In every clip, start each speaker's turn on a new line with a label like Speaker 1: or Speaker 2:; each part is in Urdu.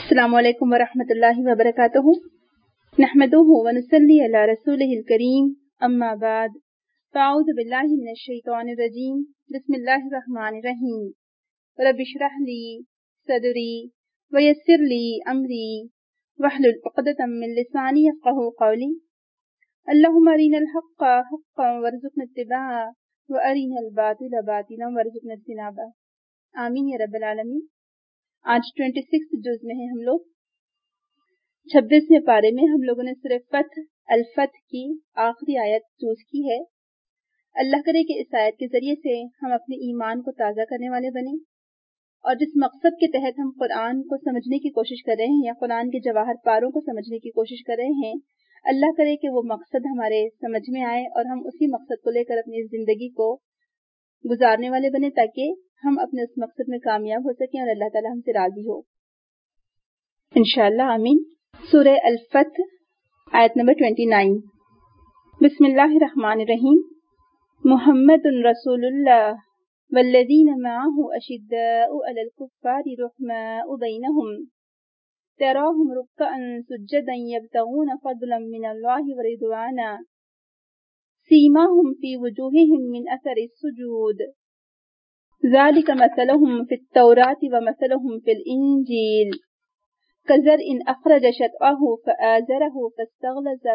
Speaker 1: السلام علیکم ورحمۃ اللہ وبرکاتہ نحمدہ ونصلی علی رسولہ الکریم اما بعد فاعوذ باللہ من الشیطان الرجیم بسم اللہ الرحمن الرحیم رب اشرح لی صدری ویسر لی امری واحلل عقدۃ من لسانی یفقہوا قولی اللہم ارنا الحق حقا وارزقنا اتباعہ وارنا الباطل باطلا وارزقنا اجتنابہ آمین یا رب العالمین۔ آج 26 جز میں ہیں ہم لوگ 26ویں پارے میں ہم لوگوں نے سورہ فتح الفتح کی آخری آیت چوز کی ہے۔ اللہ کرے کہ اس آیت کے ذریعے سے ہم اپنے ایمان کو تازہ کرنے والے بنیں اور جس مقصد کے تحت ہم قرآن کو سمجھنے کی کوشش کر رہے ہیں یا قرآن کے جواہر پاروں کو سمجھنے کی کوشش کر رہے ہیں، اللہ کرے کہ وہ مقصد ہمارے سمجھ میں آئے اور ہم اسی مقصد کو لے کر اپنی زندگی کو گزارنے والے بنے تاکہ ہم اپنے اس مقصد میں کامیاب ہو سکیں اور اللہ تعالی ہم سے راضی ہو انشاءاللہ آمین۔ سورہ الفتح آیت نمبر 29۔ بسم اللہ الرحمن الرحیم۔ محمد رسول اللہ والذین معہ اشداء علی الکفار رحماء بینہم تراہم رکعا سجدا یبتغون فضلا من اللہ ورضوانا سیماہم فی وجوہہم من اثر السجود ذلك مثلهم في التوراة ومثلهم في الإنجيل كزرع أخرج شطأه فآزره فاستغلظ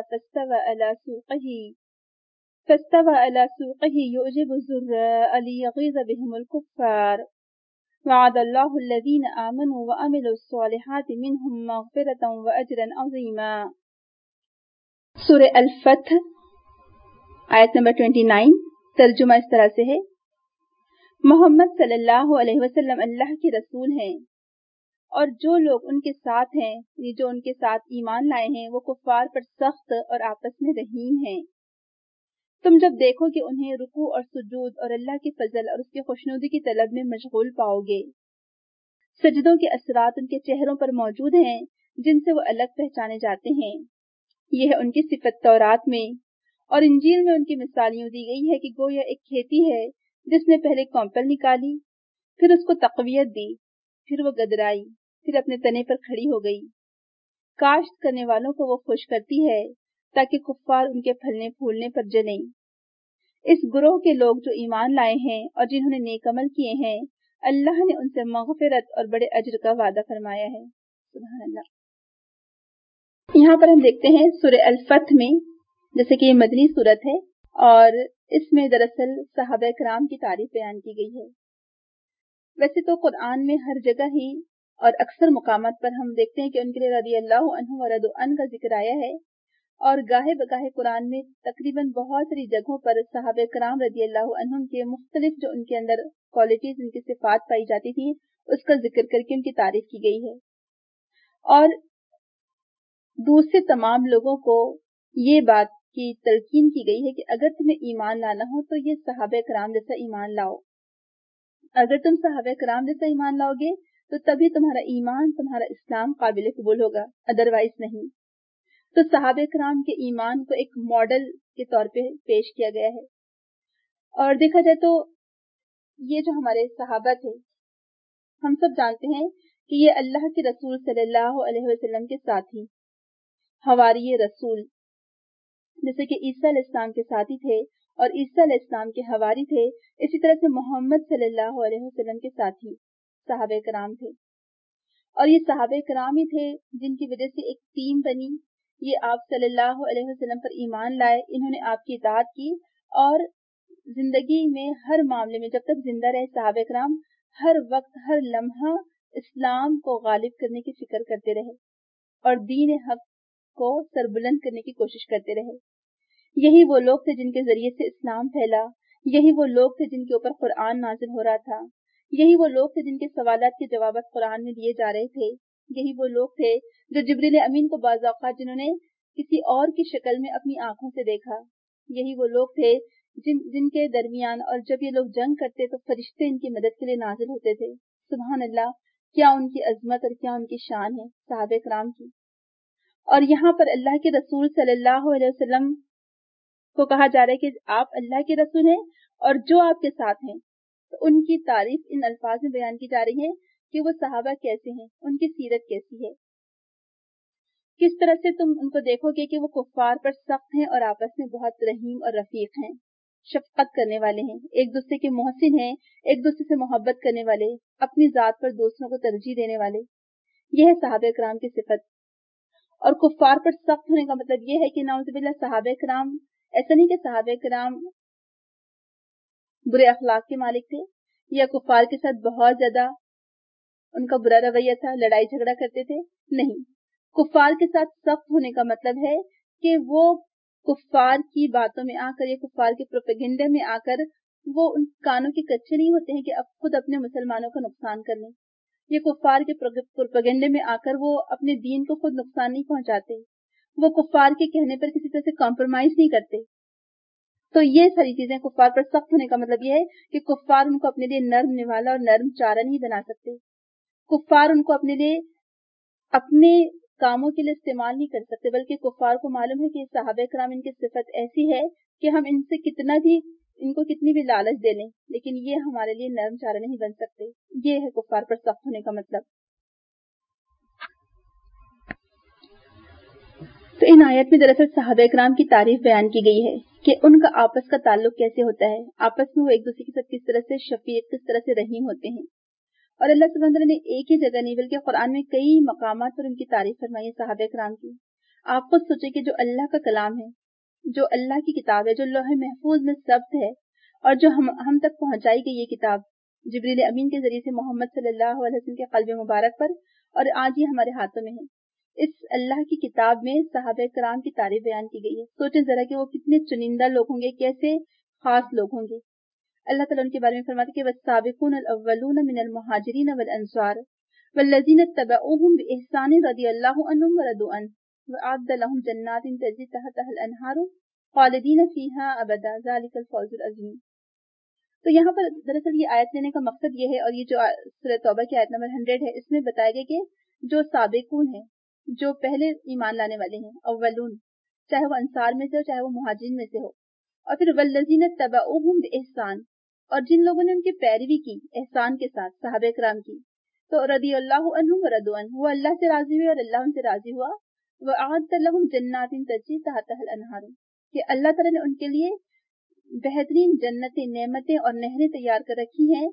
Speaker 1: فاستوى على سوقه يعجب الزراء ليغيظ بهم الكفار وعد الله الذين آمنوا وعملوا الصالحات منهم مغفرة وأجرا عظيما۔ سورہ الفتح آیت نمبر 29 ترجمہ اس طرح سے ہے، محمد صلی اللہ علیہ وسلم اللہ کے رسول ہیں اور جو لوگ ان کے ساتھ ہیں یعنی جو ان کے ساتھ ایمان لائے ہیں وہ کفار پر سخت اور آپس میں رحیم ہیں۔ تم جب دیکھو کہ انہیں رکوع اور سجود اور اللہ کے فضل اور اس کی خوشنودی کی طلب میں مشغول پاؤ گے، سجدوں کے اثرات ان کے چہروں پر موجود ہیں جن سے وہ الگ پہچانے جاتے ہیں۔ یہ ہے ان کی صفت تورات میں، اور انجیل میں ان کی مثال یوں دی گئی ہے کہ گویا ایک کھیتی ہے جس نے پہلے کونپل نکالی، پھر اس کو تقویت دی، پھر وہ گدرائی، پھر اپنے تنے پر کھڑی ہو گئی۔ کاشت کرنے والوں کو وہ خوش کرتی ہے تاکہ کفار ان کے پھلنے پھولنے پر جلیں۔ اس گروہ کے لوگ جو ایمان لائے ہیں اور جنہوں نے نیک عمل کیے ہیں، اللہ نے ان سے مغفرت اور بڑے اجر کا وعدہ فرمایا ہے۔ سبحان اللہ۔ یہاں پر ہم دیکھتے ہیں سورہ الفتح میں، جیسے کہ یہ مدنی سورت ہے اور اس میں دراصل صحابہ کرام کی تعریف بیان کی گئی ہے۔ ویسے تو قرآن میں ہر جگہ ہی اور اکثر مقامات پر ہم دیکھتے ہیں کہ ان کے لیے رضی اللہ عنہ و رضوا عنہ کا ذکر آیا ہے، اور گاہے بگاہے قرآن میں تقریباً بہت ساری جگہوں پر صحابہ کرام رضی اللہ عنہم کے مختلف جو ان کے اندر کوالٹیز، ان کی صفات پائی جاتی تھی، اس کا ذکر کر کے ان کی تعریف کی گئی ہے، اور دوسرے تمام لوگوں کو یہ بات کی تلقین کی گئی ہے کہ اگر تمہیں ایمان لانا ہو تو یہ صحابہ کرام جیسا ایمان لاؤ۔ اگر تم صحابہ کرام جیسا ایمان لاؤ گے تو تبھی تمہارا ایمان، تمہارا اسلام قابل قبول ہوگا، ادروائز نہیں۔ تو صحابہ کرام کے ایمان کو ایک ماڈل کے طور پہ پیش کیا گیا ہے، اور دیکھا جائے تو یہ جو ہمارے صحابہ تھے، ہم سب جانتے ہیں کہ یہ اللہ کے رسول صلی اللہ علیہ وسلم کے ساتھی، حواری رسول، جیسے کہ عیسیٰ علیہ السلام کے ساتھی تھے اور عیسیٰ علیہ السلام کے حواری تھے، اسی طرح سے محمد صلی اللہ علیہ وسلم کے ساتھی صحابہ کرام تھے، اور یہ صحابہ کرام ہی تھے جن کی وجہ سے ایک ٹیم بنی، یہ آپ صلی اللہ علیہ وسلم پر ایمان لائے، انہوں نے آپ کی اطاعت کی، اور زندگی میں ہر معاملے میں جب تک زندہ رہے صحابہ کرام ہر وقت ہر لمحہ اسلام کو غالب کرنے کی فکر کرتے رہے اور دین حق کو سربلند کرنے کی کوشش کرتے رہے۔ یہی وہ لوگ تھے جن کے ذریعے سے اسلام پھیلا، یہی وہ لوگ تھے جن کے اوپر قرآن نازل ہو رہا تھا، یہی وہ لوگ تھے جن کے سوالات کے جوابات قرآن میں دیے جا رہے تھے، یہی وہ لوگ تھے جو جبریل امین کو بعض اوقات جنہوں نے کسی اور کی شکل میں اپنی آنکھوں سے دیکھا، یہی وہ لوگ تھے جن کے درمیان اور جب یہ لوگ جنگ کرتے تو فرشتے ان کی مدد کے لیے نازل ہوتے تھے۔ سبحان اللہ، کیا ان کی عظمت اور کیا ان کی شان ہے صحابہ کرام کی۔ اور یہاں پر اللہ کے رسول صلی اللہ علیہ وسلم کو کہا جا رہا ہے کہ آپ اللہ کے رسول ہیں اور جو آپ کے ساتھ ہیں، تو ان کی تعریف ان الفاظ میں بیان کی جا رہی ہے कि वो सहाबा कैसे हैं, उनकी सीरत कैसी है, किस तरह से तुम उनको देखोगे कि वो कुफ्फार पर सख्त हैं और आपस में बहुत रहीम और रफीक हैं, शफकत करने वाले हैं, एक दूसरे के मोहसिन हैं, एक दूसरे से मोहब्बत करने वाले, अपनी जात पर दूसरों को तरजीह देने वाले। यह है सहाबा किराम की सिफत। और कुफ्फार पर सख्त होने का मतलब यह है कि नाउज़ुबिल्लाह सहाबा किराम, ऐसा नहीं कि सहाबा किराम बुरे अखलाक के मालिक थे या कुफ्फार के साथ बहुत ज्यादा उनका बुरा रवैया था, लड़ाई झगड़ा करते थे, नहीं। कुफ्फार के साथ सख्त होने का मतलब है कि वो कुफ्फार की बातों में आकर या कुफ्फार के प्रोपेगेंडा में आकर वो उन कानों के कच्चे नहीं होते हैं कि अब खुद अपने मुसलमानों का नुकसान कर लें। ये कुफ्फार के प्रोपेगेंडे में आकर वो अपने दीन को खुद नुकसान नहीं पहुंचाते, वो कुफ्फार के कहने पर किसी तरह से कॉम्प्रोमाइज नहीं करते। तो ये सारी चीजें, कुफ्फार पर सख्त होने का मतलब ये है कि कुफ्फार उनको अपने लिए नर्म निवाला और नर्म चारा नहीं बना सकते, कुफ्फार उनको अपने लिए अपने कामों के लिए इस्तेमाल नहीं कर सकते, बल्कि कुफ्फार को मालूम है कि सहाबा किराम इनकी सिफत ऐसी है कि हम इनसे इनको कितनी भी लालच दे लें, लेकिन ये हमारे लिए नरम चारा नहीं बन सकते। ये है कुफ्फार पर सख्त होने का मतलब। तो इन आयत में दरअसल सहाबा किराम की तारीफ बयान की गई है कि उनका आपस का ताल्लुक कैसे होता है, आपस में वो एक दूसरे के साथ किस तरह से शफीक, किस तरह से रहीम होते हैं। और अल्लाह सुब्हानहू व तआला ने एक ही जगह नहीं बल्कि कुरान में कई मकामात पर उनकी तारीफ फरमाई है सहाबा किराम की। आप खुद सोचे कि जो अल्लाह का कलाम है, जो अल्लाह की किताब है, जो लौह महफूज में ज़ब्त है और जो हम तक पहुंचाई गई ये किताब जिब्रील अमीन के जरिए से मोहम्मद सल्लल्लाहु अलैहि वसल्लम के क़ल्ब मुबारक पर, और आज ये हमारे हाथों में है। इस अल्लाह की किताब में सहाबा किराम की तारीफ बयान की गई है। सोचे जरा कि वो कितने चुनिंदा लोग होंगे, कैसे खास लोग होंगे। अल्लाह ताला उनके बारे में फरमाते कि वस्साबिकून अल-अव्वलून मिनल मुहाजिरीन वल अंसार वल्लज़ीना तबअूहुम बिइहसान रदियल्लाहु अन्हुम व रदू अन वअअद्द लहुम जन्नातिन तजरी तहतहल अनहारु खालिदीन फीहा अबदा ज़ालिकल फौज़ुल अज़ीम। तो यहाँ पर दरअसल ये आयत लेने का मकसद ये है, और ये जो सूरह तौबा की आयत नंबर 100 है, इसमें बताया गया कि जो साबिकून है, जो पहले ईमान लाने वाले हैं, अव्वलून, चाहे वो अंसार में से हो चाहे वो मुहाजिरीन में से हो, और फिर वल्लज़ीना तबअूहुम बिइहसान, और जिन लोगों ने उनकी पैरवी की एहसान के साथ सहाबा किराम की, तो रदियल्लाहु अन्हुम व रदू अन, वो अल्लाह से राजी हुए और अल्लाह उनसे राजी हुआ। व अअद्द लहुम जन्नातिन तजरी तहतहल अनहार, कि अल्लाह ताला ने उनके लिए बेहतरीन जन्नतें, नेमतें और नहरें तैयार कर रखी हैं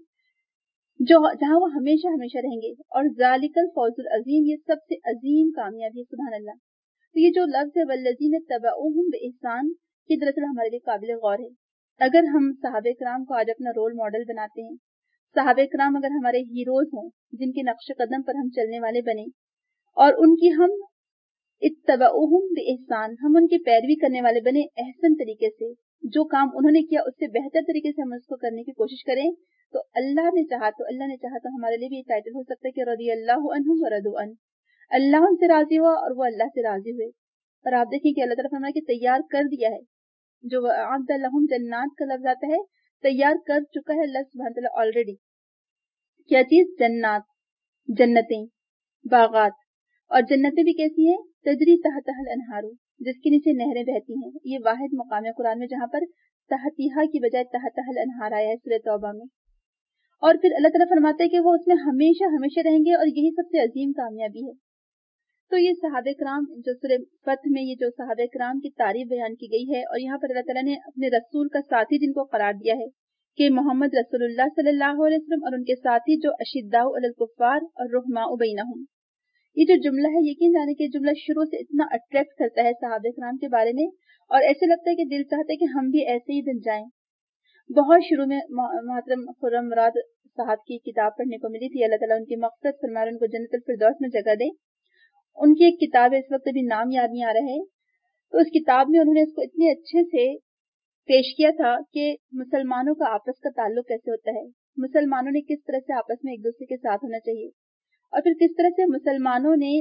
Speaker 1: जो जहां वो हमेशा हमेशा रहेंगे। और ज़ालिकल फौजुल अजीम, ये सबसे अजीम कामयाबी है, सुभान अल्लाह। तो ये जो लफ्ज़ है वल्लज़ीना तबअूहुम बिइहसान, ये दरअसल हमारे लिए काबिल गौर है। अगर हम सहाबा किराम को आज अपना रोल मॉडल बनाते हैं, सहाबा किराम अगर हमारे हीरोज हों, जिनके नक्श कदम पर हम चलने वाले बने, और उनकी हम इत्तबअूहुम बिइहसान, हम उनकी पैरवी करने वाले बने, एहसन तरीके से, जो काम उन्होंने किया उससे बेहतर तरीके से हम उसको करने की कोशिश करें, तो अल्लाह ने चाहा तो हमारे लिए भी ये टाइटल हो सकता है कि रदियल्लाहु अन्हुम व रदू अन, अल्लाह उनसे राजी हुआ और वो अल्लाह से राजी हुए। और आप देखिए कि अल्लाह ताला फरमाया कि तैयार कर दिया है, जो अअद्द लहुम जन्नात का लफ्ज़ आता है, तैयार कर चुका है अल्लाह सुब्हानहू व तआला ऑलरेडी। क्या चीज? जन्नात, जन्नतें, बागात। और जन्नतें भी कैसी हैं? तजरी तहतहल अनहारू, जिसके नीचे नहरें बहती हैं। ये वाहिद मकाम है कुरान में जहाँ पर तहतिहा की बजाय तहतहल अनहार आया है सूरह तौबा में। और फिर अल्लाह ताला फरमाता है कि वो उसमें हमेशा हमेशा रहेंगे, और यही सबसे अजीम कामयाबी है। तो ये सहाबा किराम, जो सूरह फतह में ये जो सहाबा किराम की तारीफ बयान की गई है, और यहाँ पर अल्लाह ताला ने अपने रसूल का साथी जिनको करार दिया है कि मोहम्मद रसूलुल्लाह सल्लल्लाहु अलैहि वसल्लम, और उनके साथी जो अशिद्दाउ अलल कुफ्फार और रुहमाउ बैनहुम। ये जो जुमला है, यकीन जाने कि जुमला शुरू से इतना अट्रैक्ट करता है सहाबा किराम के बारे में, और ऐसे लगता है कि दिल चाहता है कि हम भी ऐसे ही बन जाएं। बहुत शुरू में मोहतरम खुर्रम मुराद साहब की किताब पढ़ने को मिली थी, अल्लाह ताला उनकी मग़फ़िरत फरमाए, उनको जन्नतुल फिरदौस में जगह दे। उनकी एक किताब है, इस वक्त अभी नाम याद नहीं आ रहा है, तो उस किताब में उन्होंने इसको इतने अच्छे से पेश किया था कि मुसलमानों का आपस का ताल्लुक कैसे होता है, मुसलमानों ने किस तरह से आपस में एक दूसरे के साथ होना चाहिए, और फिर किस तरह से मुसलमानों ने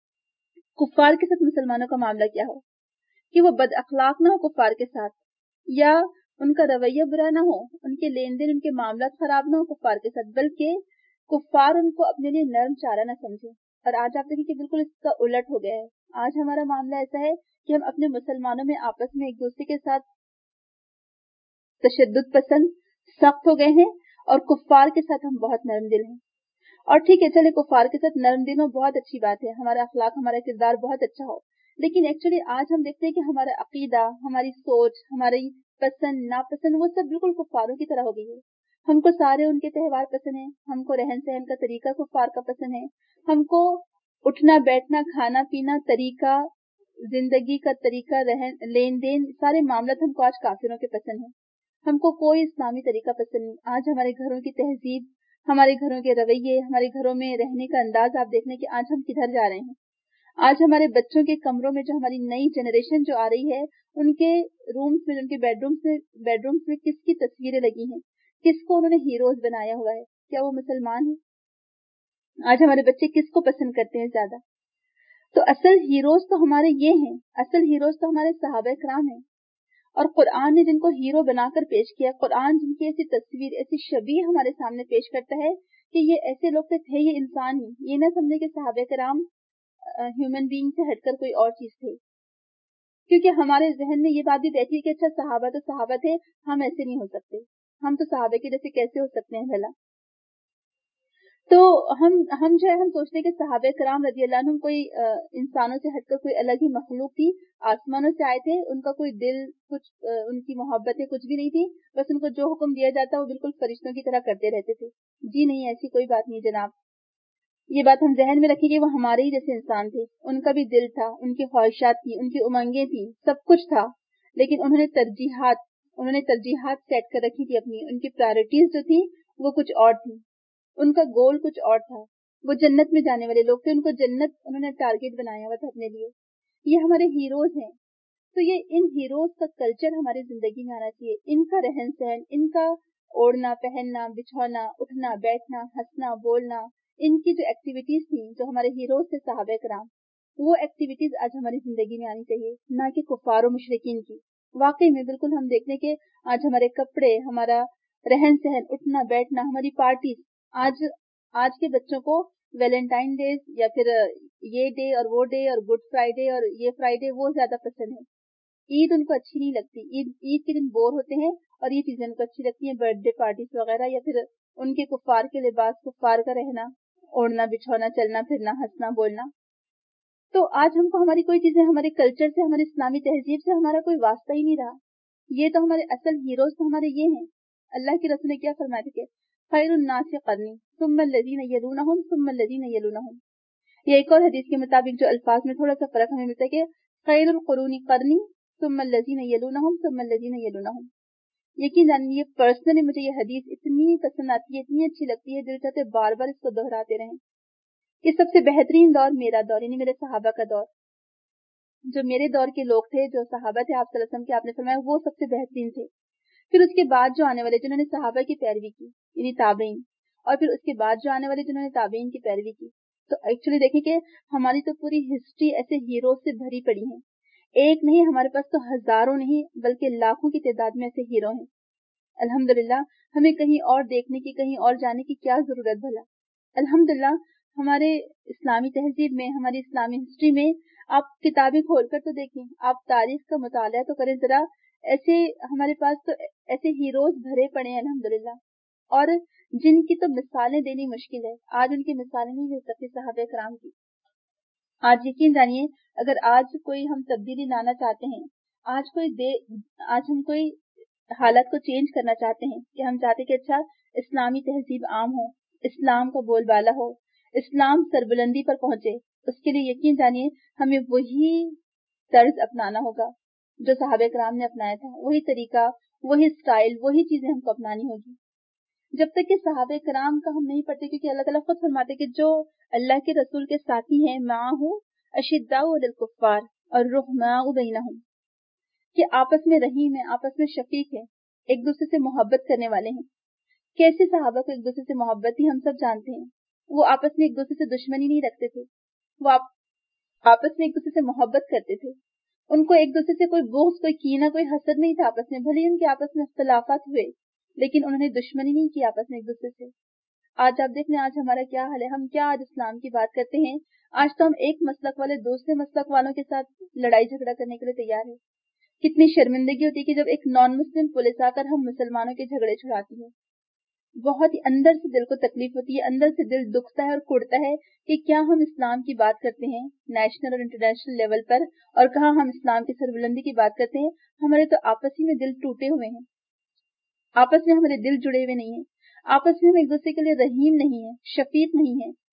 Speaker 1: कुफ्फार के साथ मुसलमानों का मामला क्या हो, कि वो बद अखलाक ना हो कुफ्फार के साथ, या उनका रवैया बुरा ना हो, उनके लेन देन, उनके मामला खराब ना हो कुफ्फार के साथ, बल्कि कुफ्फार उनको अपने लिए नर्म चारा ना समझे। और आज आप देखिए कि बिल्कुल इसका उलट हो गया है। आज हमारा मामला ऐसा है कि हम अपने मुसलमानों में आपस में एक दूसरे के साथ तशद्दुद पसंद, सख्त हो गए हैं, और कुफ्फार के साथ हम बहुत नरम दिल हैं। اور ٹھیک ہے چلے کفار کے ساتھ نرم دل ہو بہت اچھی بات ہے, ہمارا اخلاق ہمارا کردار بہت اچھا ہو, لیکن ایکچولی آج ہم دیکھتے ہیں کہ ہمارا عقیدہ, ہماری سوچ, ہماری پسند ناپسند وہ سب بالکل کفاروں کی طرح ہو گئی ہے. ہم کو سارے ان کے تہوار پسند ہیں, ہم کو رہن سہن کا طریقہ کفار کا پسند ہے, ہم کو اٹھنا بیٹھنا کھانا پینا طریقہ زندگی کا طریقہ لین دین سارے معاملات ہم کو آج کافروں کے پسند ہیں. ہم کو کوئی اسلامی طریقہ پسند نہیں. آج ہمارے گھروں کی تہذیب, ہمارے گھروں کے رویے, ہمارے گھروں میں رہنے کا انداز آپ دیکھنے کہ آج ہم کدھر جا رہے ہیں. آج ہمارے بچوں کے کمروں میں جو ہماری نئی جنریشن جو آ رہی ہے, ان کے رومز میں, ان کے بیڈرومز میں کس کی تصویریں لگی ہیں, کس کو انہوں نے ہیروز بنایا ہوا ہے, کیا وہ مسلمان ہیں؟ آج ہمارے بچے کس کو پسند کرتے ہیں زیادہ؟ تو اصل ہیروز تو ہمارے یہ ہیں, اصل ہیروز تو ہمارے صحابہ کرام ہیں. اور قرآن نے جن کو ہیرو بنا کر پیش کیا, قرآن جن کی ایسی تصویر ایسی شبیہ ہمارے سامنے پیش کرتا ہے کہ یہ ایسے لوگ تھے, یہ انسان ہی, یہ نہ سمجھے کہ صحابہ کرام ہیومن بینگ سے ہٹ کر کوئی اور چیز تھے. کیونکہ ہمارے ذہن میں یہ بات بھی بیٹھی ہے کہ اچھا صحابہ تو صحابہ تھے, ہم ایسے نہیں ہو سکتے, ہم تو صحابہ کے جیسے کیسے ہو سکتے ہیں بھلا. تو ہم جو ہے ہم سوچتے ہیں کہ صحابہ کرام رضی اللہ عنہم کوئی انسانوں سے ہٹ کر کوئی الگ ہی مخلوق تھی, آسمانوں سے آئے تھے, ان کا کوئی دل کچھ ان کی محبتیں کچھ بھی نہیں تھی, بس ان کو جو حکم دیا جاتا وہ بالکل فرشتوں کی طرح کرتے رہتے تھے. جی نہیں, ایسی کوئی بات نہیں جناب. یہ بات ہم ذہن میں رکھیں کہ وہ ہمارے ہی جیسے انسان تھے, ان کا بھی دل تھا, ان کی خواہشات تھی, ان کی امنگیں تھی, سب کچھ تھا, لیکن انہوں نے ترجیحات سیٹ کر رکھی تھی اپنی, ان کی پرائرٹیز جو تھی وہ کچھ اور تھی, ان کا گول کچھ اور تھا. وہ جنت میں جانے والے لوگ تھے, ان کو جنت انہوں نے ٹارگیٹ بنایا ہوا تھا اپنے لیے. یہ ہمارے ہیروز ہیں. تو یہ ان ہیروز کا کلچر ہماری زندگی میں آنا چاہیے, ان کا رہن سہن, ان کا اوڑھنا پہننا بچھونا اٹھنا بیٹھنا ہنسنا بولنا, ان کی جو ایکٹیویٹیز تھیں جو ہمارے ہیروز تھے صحابہ کرام, وہ ایکٹیویٹیز آج ہماری زندگی میں آنی چاہیے, نہ کہ کفار و مشرکین کی. واقعی میں بالکل ہم دیکھنے کہ آج ہمارے کپڑے, ہمارا رہن سہن, اٹھنا بیٹھنا, ہماری پارٹیز, آج کے بچوں کو ویلنٹائن ڈیز یا پھر یہ ڈے اور وہ ڈے اور گڈ فرائیڈے اور یہ فرائیڈے وہ زیادہ پسند ہے. عید ان کو اچھی نہیں لگتی, عید کے دن بور ہوتے ہیں, اور یہ چیزیں ان کو اچھی لگتی ہیں, برتھ ڈے پارٹیز وغیرہ, یا پھر ان کے کفار کے لباس, کفار کا رہنا, اوڑھنا بچھونا, چلنا پھرنا, ہنسنا بولنا. تو آج ہم کو ہماری کوئی چیزیں, ہمارے کلچر سے, ہماری اسلامی تہذیب سے ہمارا کوئی واسطہ ہی نہیں رہا. یہ تو ہمارے اصل ہیروز تو ہمارے یہ ہیں. اللہ کے رسول نے کیا فرمایا تھا کہ خیر الناس قرنی ثم الذین یلونہم ثم الذین یلونہم. یہ ایک اور حدیث کے مطابق جو الفاظ میں تھوڑا سا فرق ہمیں ملتا ہے کہ خیر القرون قرنی ثم الذین یلونہم ثم الذین یلونہم. یقین جانیے یہ پرسنلی مجھے یہ حدیث اتنی پسند آتی ہے, اتنی اچھی لگتی ہے, دل چاہتے بار بار اس کو دہراتے رہیں. یہ سب سے بہترین دور میرا دور, یعنی میرے صحابہ کا دور. جو میرے دور کے لوگ تھے, جو صحابہ تھے آپ صلی اللہ علیہ وسلم کے, آپ نے فرمایا وہ سب سے بہترین تھے. پھر اس کے بعد جو آنے والے جنہوں نے صحابہ کی پیروی کی یعنی تابعین, اور پھر اس کے بعد جو آنے والے جنہوں نے تابعین کی پیروی کی. تو ایکچولی دیکھیں کہ ہماری تو پوری ہسٹری ایسے ہیروز سے بھری پڑی ہے. ایک نہیں, ہمارے پاس تو ہزاروں نہیں بلکہ لاکھوں کی تعداد میں ایسے ہیرو ہیں. الحمدللہ ہمیں کہیں اور دیکھنے کی, کہیں اور جانے کی کیا ضرورت بھلا. الحمدللہ ہمارے اسلامی تہذیب میں, ہماری اسلامی ہسٹری میں آپ کتابیں کھول کر تو دیکھیں, آپ تاریخ کا مطالعہ تو کریں ذرا. ایسے ہمارے پاس تو ایسے ہیروز بھرے پڑے ہیں الحمدللہ, اور جن کی تو مثالیں دینی مشکل ہے. آج ان کی مثالیں نہیں دے سکتی صحابہ کرام کی. آج یقین جانیے اگر آج کوئی ہم تبدیلی لانا چاہتے ہیں, آج ہم کوئی حالت کو چینج کرنا چاہتے ہیں, کہ ہم چاہتے کہ اچھا اسلامی تہذیب عام ہو, اسلام کا بول بالا ہو, اسلام سربلندی پر پہنچے, اس کے لیے یقین جانیے ہمیں وہی طرز اپنانا ہوگا جو صحابہ کرام نے اپنایا تھا. وہی طریقہ, وہی سٹائل, وہی چیزیں ہم کو اپنانی ہوگی. جب تک کہ صحابہ کرام کا ہم نہیں پڑھتے, کیونکہ اللہ تعالیٰ خود فرماتے کہ جو اللہ کے رسول کے ساتھی ہیں, معہ اشداء علی الکفار الرحماء بینہم, کہ آپس میں رحیم ہیں, آپس میں شفیق ہیں, ایک دوسرے سے محبت کرنے والے ہیں. کیسے صحابہ کو ایک دوسرے سے محبت تھی ہم سب جانتے ہیں. وہ آپس میں ایک دوسرے سے دشمنی نہیں رکھتے تھے, وہ آپس میں ایک دوسرے سے محبت کرتے تھے. ان کو ایک دوسرے سے کوئی بغض, کوئی کینہ, کوئی حسد نہیں تھا آپس میں. بھلے ان کے آپس میں اختلافات ہوئے, لیکن انہوں نے دشمنی نہیں کی آپس میں ایک دوسرے سے. آج آپ دیکھ لیں آج ہمارا کیا حال ہے. ہم کیا آج اسلام کی بات کرتے ہیں, آج تو ہم ایک مسلک والے دوسرے مسلک والوں کے ساتھ لڑائی جھگڑا کرنے کے لیے تیار ہیں. کتنی شرمندگی ہوتی ہے کہ جب ایک نان مسلم پولیس آ کر ہم مسلمانوں کے جھگڑے چھڑاتی ہے. بہت ہی اندر سے دل کو تکلیف ہوتی ہے, اندر سے دل دکھتا ہے اور کڑتا ہے کہ کیا ہم اسلام کی بات کرتے ہیں نیشنل اور انٹرنیشنل لیول پر, اور کہاں ہم اسلام کی سربلندی کی بات کرتے ہیں. ہمارے تو آپس ہی میں دل ٹوٹے ہوئے ہیں, آپس میں ہمارے دل جڑے ہوئے نہیں ہیں, آپس میں ہم ایک دوسرے کے لیے رحیم نہیں ہے, شفیق نہیں ہے.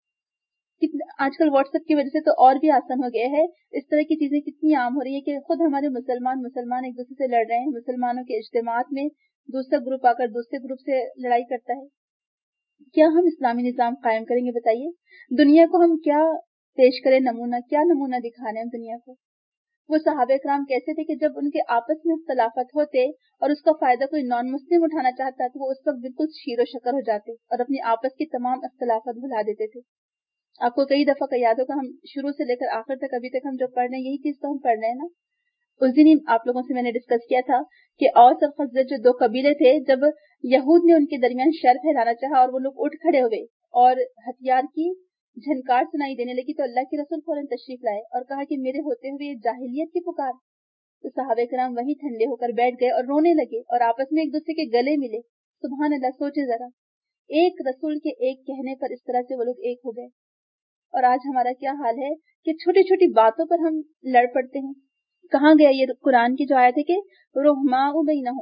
Speaker 1: آج کل واٹس ایپ کی وجہ سے تو اور بھی آسان ہو گیا ہے. اس طرح کی چیزیں کتنی عام ہو رہی ہے کہ خود ہمارے مسلمان ایک دوسرے سے لڑ رہے ہیں. مسلمانوں کے اجتماعات میں دوسرا گروپ آ کر دوسرے گروپ سے لڑائی کرتا ہے. کیا ہم اسلامی نظام قائم کریں گے؟ بتائیے, دنیا کو ہم کیا پیش کریں نمونہ, کیا نمونہ دکھانے ہم دنیا کو؟ وہ صحابہ کرام کیسے تھے کہ جب ان کے آپس میں اختلافات ہوتے اور اس کا فائدہ کوئی نان مسلم اٹھانا چاہتا تو وہ اس وقت بالکل شیر و شکر ہو جاتے اور اپنی آپس کی تمام اختلافات بھلا دیتے تھے. آپ کو کئی دفعہ کا یاد ہوگا, ہم شروع سے لے کر آخر تک ابھی تک ہم جو پڑھ رہے ہیں یہی چیز تو ہم پڑھ رہے ہیں نا. اس دن ہی آپ لوگوں سے میں نے ڈسکس کیا تھا کہ اوس اور خزرج جو دو قبیلے تھے, جب یہود نے ان کے درمیان شر پھیلانا چاہا اور وہ لوگ اٹھ کھڑے ہوئے اور ہتھیار کی جھنکار سنائی دینے لگی تو اللہ کے رسول فوراً تشریف لائے اور کہا کہ میرے ہوتے ہوئے جاہلیت کی پکار. تو صحابہ کرام وہیں ٹھنڈے ہو کر بیٹھ گئے اور رونے لگے اور آپس میں ایک دوسرے کے گلے ملے. سبحان اللہ, سوچے ذرا, ایک رسول کے ایک کہنے پر اس طرح سے وہ لوگ ایک ہو گئے. اور آج ہمارا کیا حال ہے کہ چھوٹی چھوٹی باتوں پر ہم لڑ پڑتے ہیں. کہاں گیا یہ قرآن کی جو آیت ہے کہ رحماء بینہم,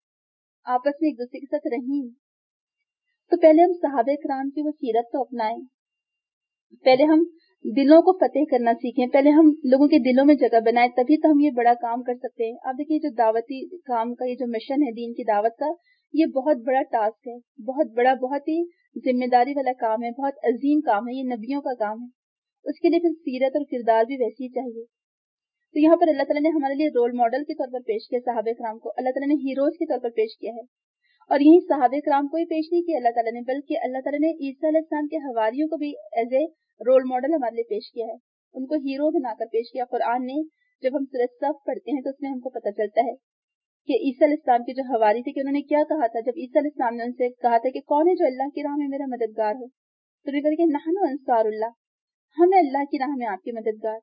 Speaker 1: آپس میں ایک دوسرے کے ساتھ رحیم. تو پہلے ہم صحابہ کرام کی وہ سیرت تو اپنائیں, پہلے ہم دلوں کو فتح کرنا سیکھیں, پہلے ہم لوگوں کے دلوں میں جگہ بنائیں, تبھی تو ہم یہ بڑا کام کر سکتے ہیں. آپ دیکھیے جو دعوتی کام کا یہ جو مشن ہے دین کی دعوت کا, یہ بہت بڑا ٹاسک ہے, بہت بڑا, بہت ہی ذمہ داری والا کام ہے, بہت عظیم کام ہے, یہ نبیوں کا کام ہے. اس کے لیے پھر سیرت اور کردار بھی ویسی ہی چاہیے. تو یہاں پر اللہ تعالیٰ نے ہمارے لیے رول ماڈل کے طور پر پیش کیا صحابہ کرام کو, اللہ تعالیٰ نے ہیروز کے طور پر پیش کیا ہے. اور یہی صحابہ کرام کو ہی پیش نہیں کیا اللہ تعالیٰ نے, بلکہ اللہ تعالیٰ نے عیسیٰ علیہ السلام کے حواریوں کو بھی ایز اے رول ماڈل ہمارے لیے پیش کیا ہے, ان کو ہیرو بنا کر پیش کیا. قرآن نے جب ہم سورۃ صف پڑھتے ہیں تو اس میں ہم کو پتہ چلتا ہے کہ عیسیٰ علیہ السلام کے جو حواری تھے کہ انہوں نے کیا کہا تھا. جب عیسیٰ علیہ السلام نے ان سے کہا تھا کہ کون ہے جو اللہ کی راہ میں میرا مددگار ہو, تو انہوں نے کہا کہ نحن انصار اللہ, ہم اللہ کی راہ میں آپ کے مددگار.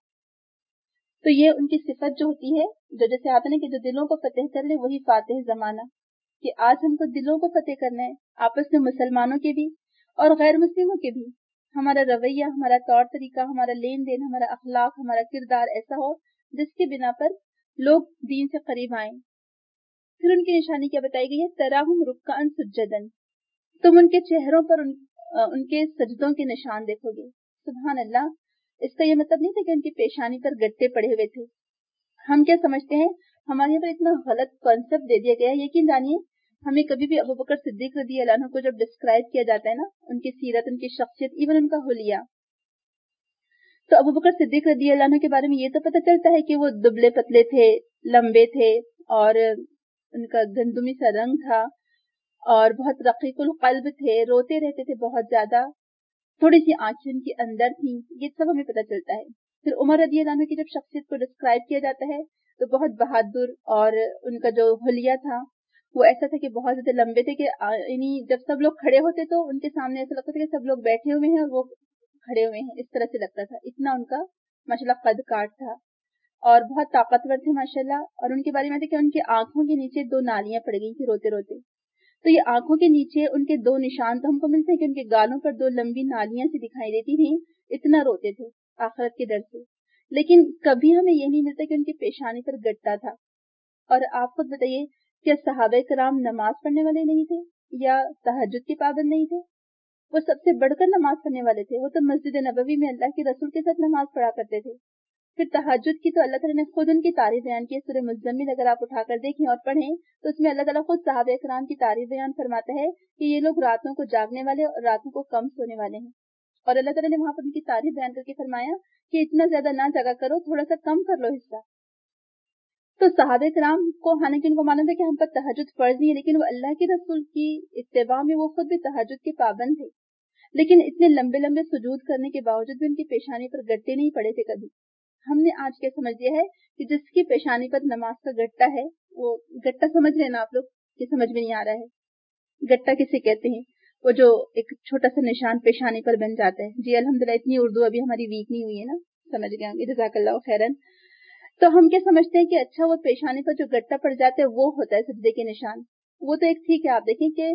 Speaker 1: تو یہ ان کی صفت جو ہوتی ہے, جو جیسے آتا ہے کہ جو دلوں کو فتح کر لے وہی فاتح زمانہ, کہ آج ہم کو دلوں کو فتح کرنا ہے, آپس میں مسلمانوں کے بھی اور غیر مسلموں کے بھی. ہمارا رویہ, ہمارا طور طریقہ, ہمارا لین دین, ہمارا اخلاق, ہمارا کردار ایسا ہو جس کی بنا پر لوگ دین سے قریب آئیں. پھر ان کی نشانی کیا بتائی گئی ہے, تراہم رکعا سجدن, تم ان کے چہروں پر ان کے سجدوں کے نشان دیکھو گے. سبحان اللہ, اس کا یہ مطلب نہیں تھا کہ ان کی پیشانی پر گٹے پڑے ہوئے تھے. ہم کیا سمجھتے ہیں, ہمارے یہاں پر اتنا غلط کانسیپٹ دے دیا گیا ہے. یقین جانیے ہمیں کبھی بھی ابو بکر صدیق رضی اللہ عنہ کو جب ڈسکرائب کیا جاتا ہے نا, ان کی سیرت, ان کی شخصیت, ایون ان کا حلیہ, تو ابو بکر صدیق رضی اللہ عنہ کے بارے میں یہ تو پتہ چلتا ہے کہ وہ دبلے پتلے تھے, لمبے تھے, اور ان کا گندمی سا رنگ تھا, اور بہت رقیق القلب تھے, روتے رہتے تھے بہت زیادہ, تھوڑی سی آنکھیں ان کی اندر تھیں. یہ سب ہمیں پتہ چلتا ہے. پھر عمر رضی اللہ عنہ کی جب شخصیت کو ڈسکرائب کیا جاتا ہے تو بہت بہادر, اور ان کا جو حلیہ تھا وہ ایسا تھا کہ بہت زیادہ لمبے تھے, کہ یعنی جب سب لوگ کھڑے ہوتے تو ان کے سامنے ایسا لگتا تھا کہ سب لوگ بیٹھے ہوئے ہیں اور وہ کھڑے ہوئے ہیں, اس طرح سے لگتا تھا. اتنا ان کا ماشاءاللہ قد کاٹ تھا, اور بہت طاقتور تھے ماشاءاللہ. اور ان کے بارے میں تھا کہ ان کی آنکھوں کے نیچے 2 نالیاں پڑ گئی تھی روتے روتے. تو یہ آنکھوں کے نیچے ان کے 2 نشان تو ہم کو ملتے ہیں کہ ان کے گالوں پر 2 لمبی نالیاں سی دکھائی دیتی تھیں, اتنا روتے تھے آخرت کے ڈر سے. لیکن کبھی ہمیں یہ نہیں ملتا کہ ان کی پیشانی پر گٹا تھا. اور آپ خود بتائیے, کیا صحابہ کرام نماز پڑھنے والے نہیں تھے یا تہجد کے پابند نہیں تھے؟ وہ سب سے بڑھ کر نماز پڑھنے والے تھے. وہ تو مسجد نبوی میں اللہ کے رسول کے ساتھ نماز پڑھا کرتے تھے. پھر تہجد کی تو اللہ تعالیٰ نے خود ان کی تعریف بیان کی ہے. سورہ مزمل اگر آپ اٹھا کر دیکھیں اور پڑھیں تو اس میں اللہ تعالیٰ خود صحابہ کرام کی تعریف بیان فرماتا ہے کہ یہ لوگ راتوں کو جاگنے والے اور راتوں کو کم سونے والے ہیں. اور اللہ تعالیٰ نے وہاں پر ان کی تعریف بیان کر کے فرمایا کہ اتنا زیادہ نہ جاگا کرو, تھوڑا سا کم کر لو حصہ. تو صحابہ کرام کو حالانکہ ان کو معلوم تھا کہ ہم پر تہجد فرض نہیں ہے, لیکن وہ اللہ کے رسول کی اتباع میں وہ خود بھی تہجد کے پابند تھے. لیکن اتنے لمبے لمبے سجود کرنے کے باوجود بھی ان کی پیشانی پر گٹے نہیں پڑے تھے کبھی. ہم نے آج کیا سمجھ لیا ہے کہ جس کی پیشانی پر نماز کا گٹا ہے, وہ گٹا سمجھ لینا آپ لوگ, کہ سمجھ میں نہیں آ رہا ہے. گٹا کسے کہتے ہیں؟ وہ جو ایک چھوٹا سا نشان پیشانی پر بن جاتا ہے. جی الحمدللہ, اتنی اردو ابھی ہماری ویک نہیں ہوئی ہے نا, سمجھ گئے ہوں گے, جزاک اللہ خیرن. تو ہم کیا سمجھتے ہیں کہ اچھا وہ پیشانی پر جو گٹا پڑ جاتا ہے وہ ہوتا ہے سجدے کے نشان. وہ تو ایک ٹھیک ہے, آپ دیکھیں کہ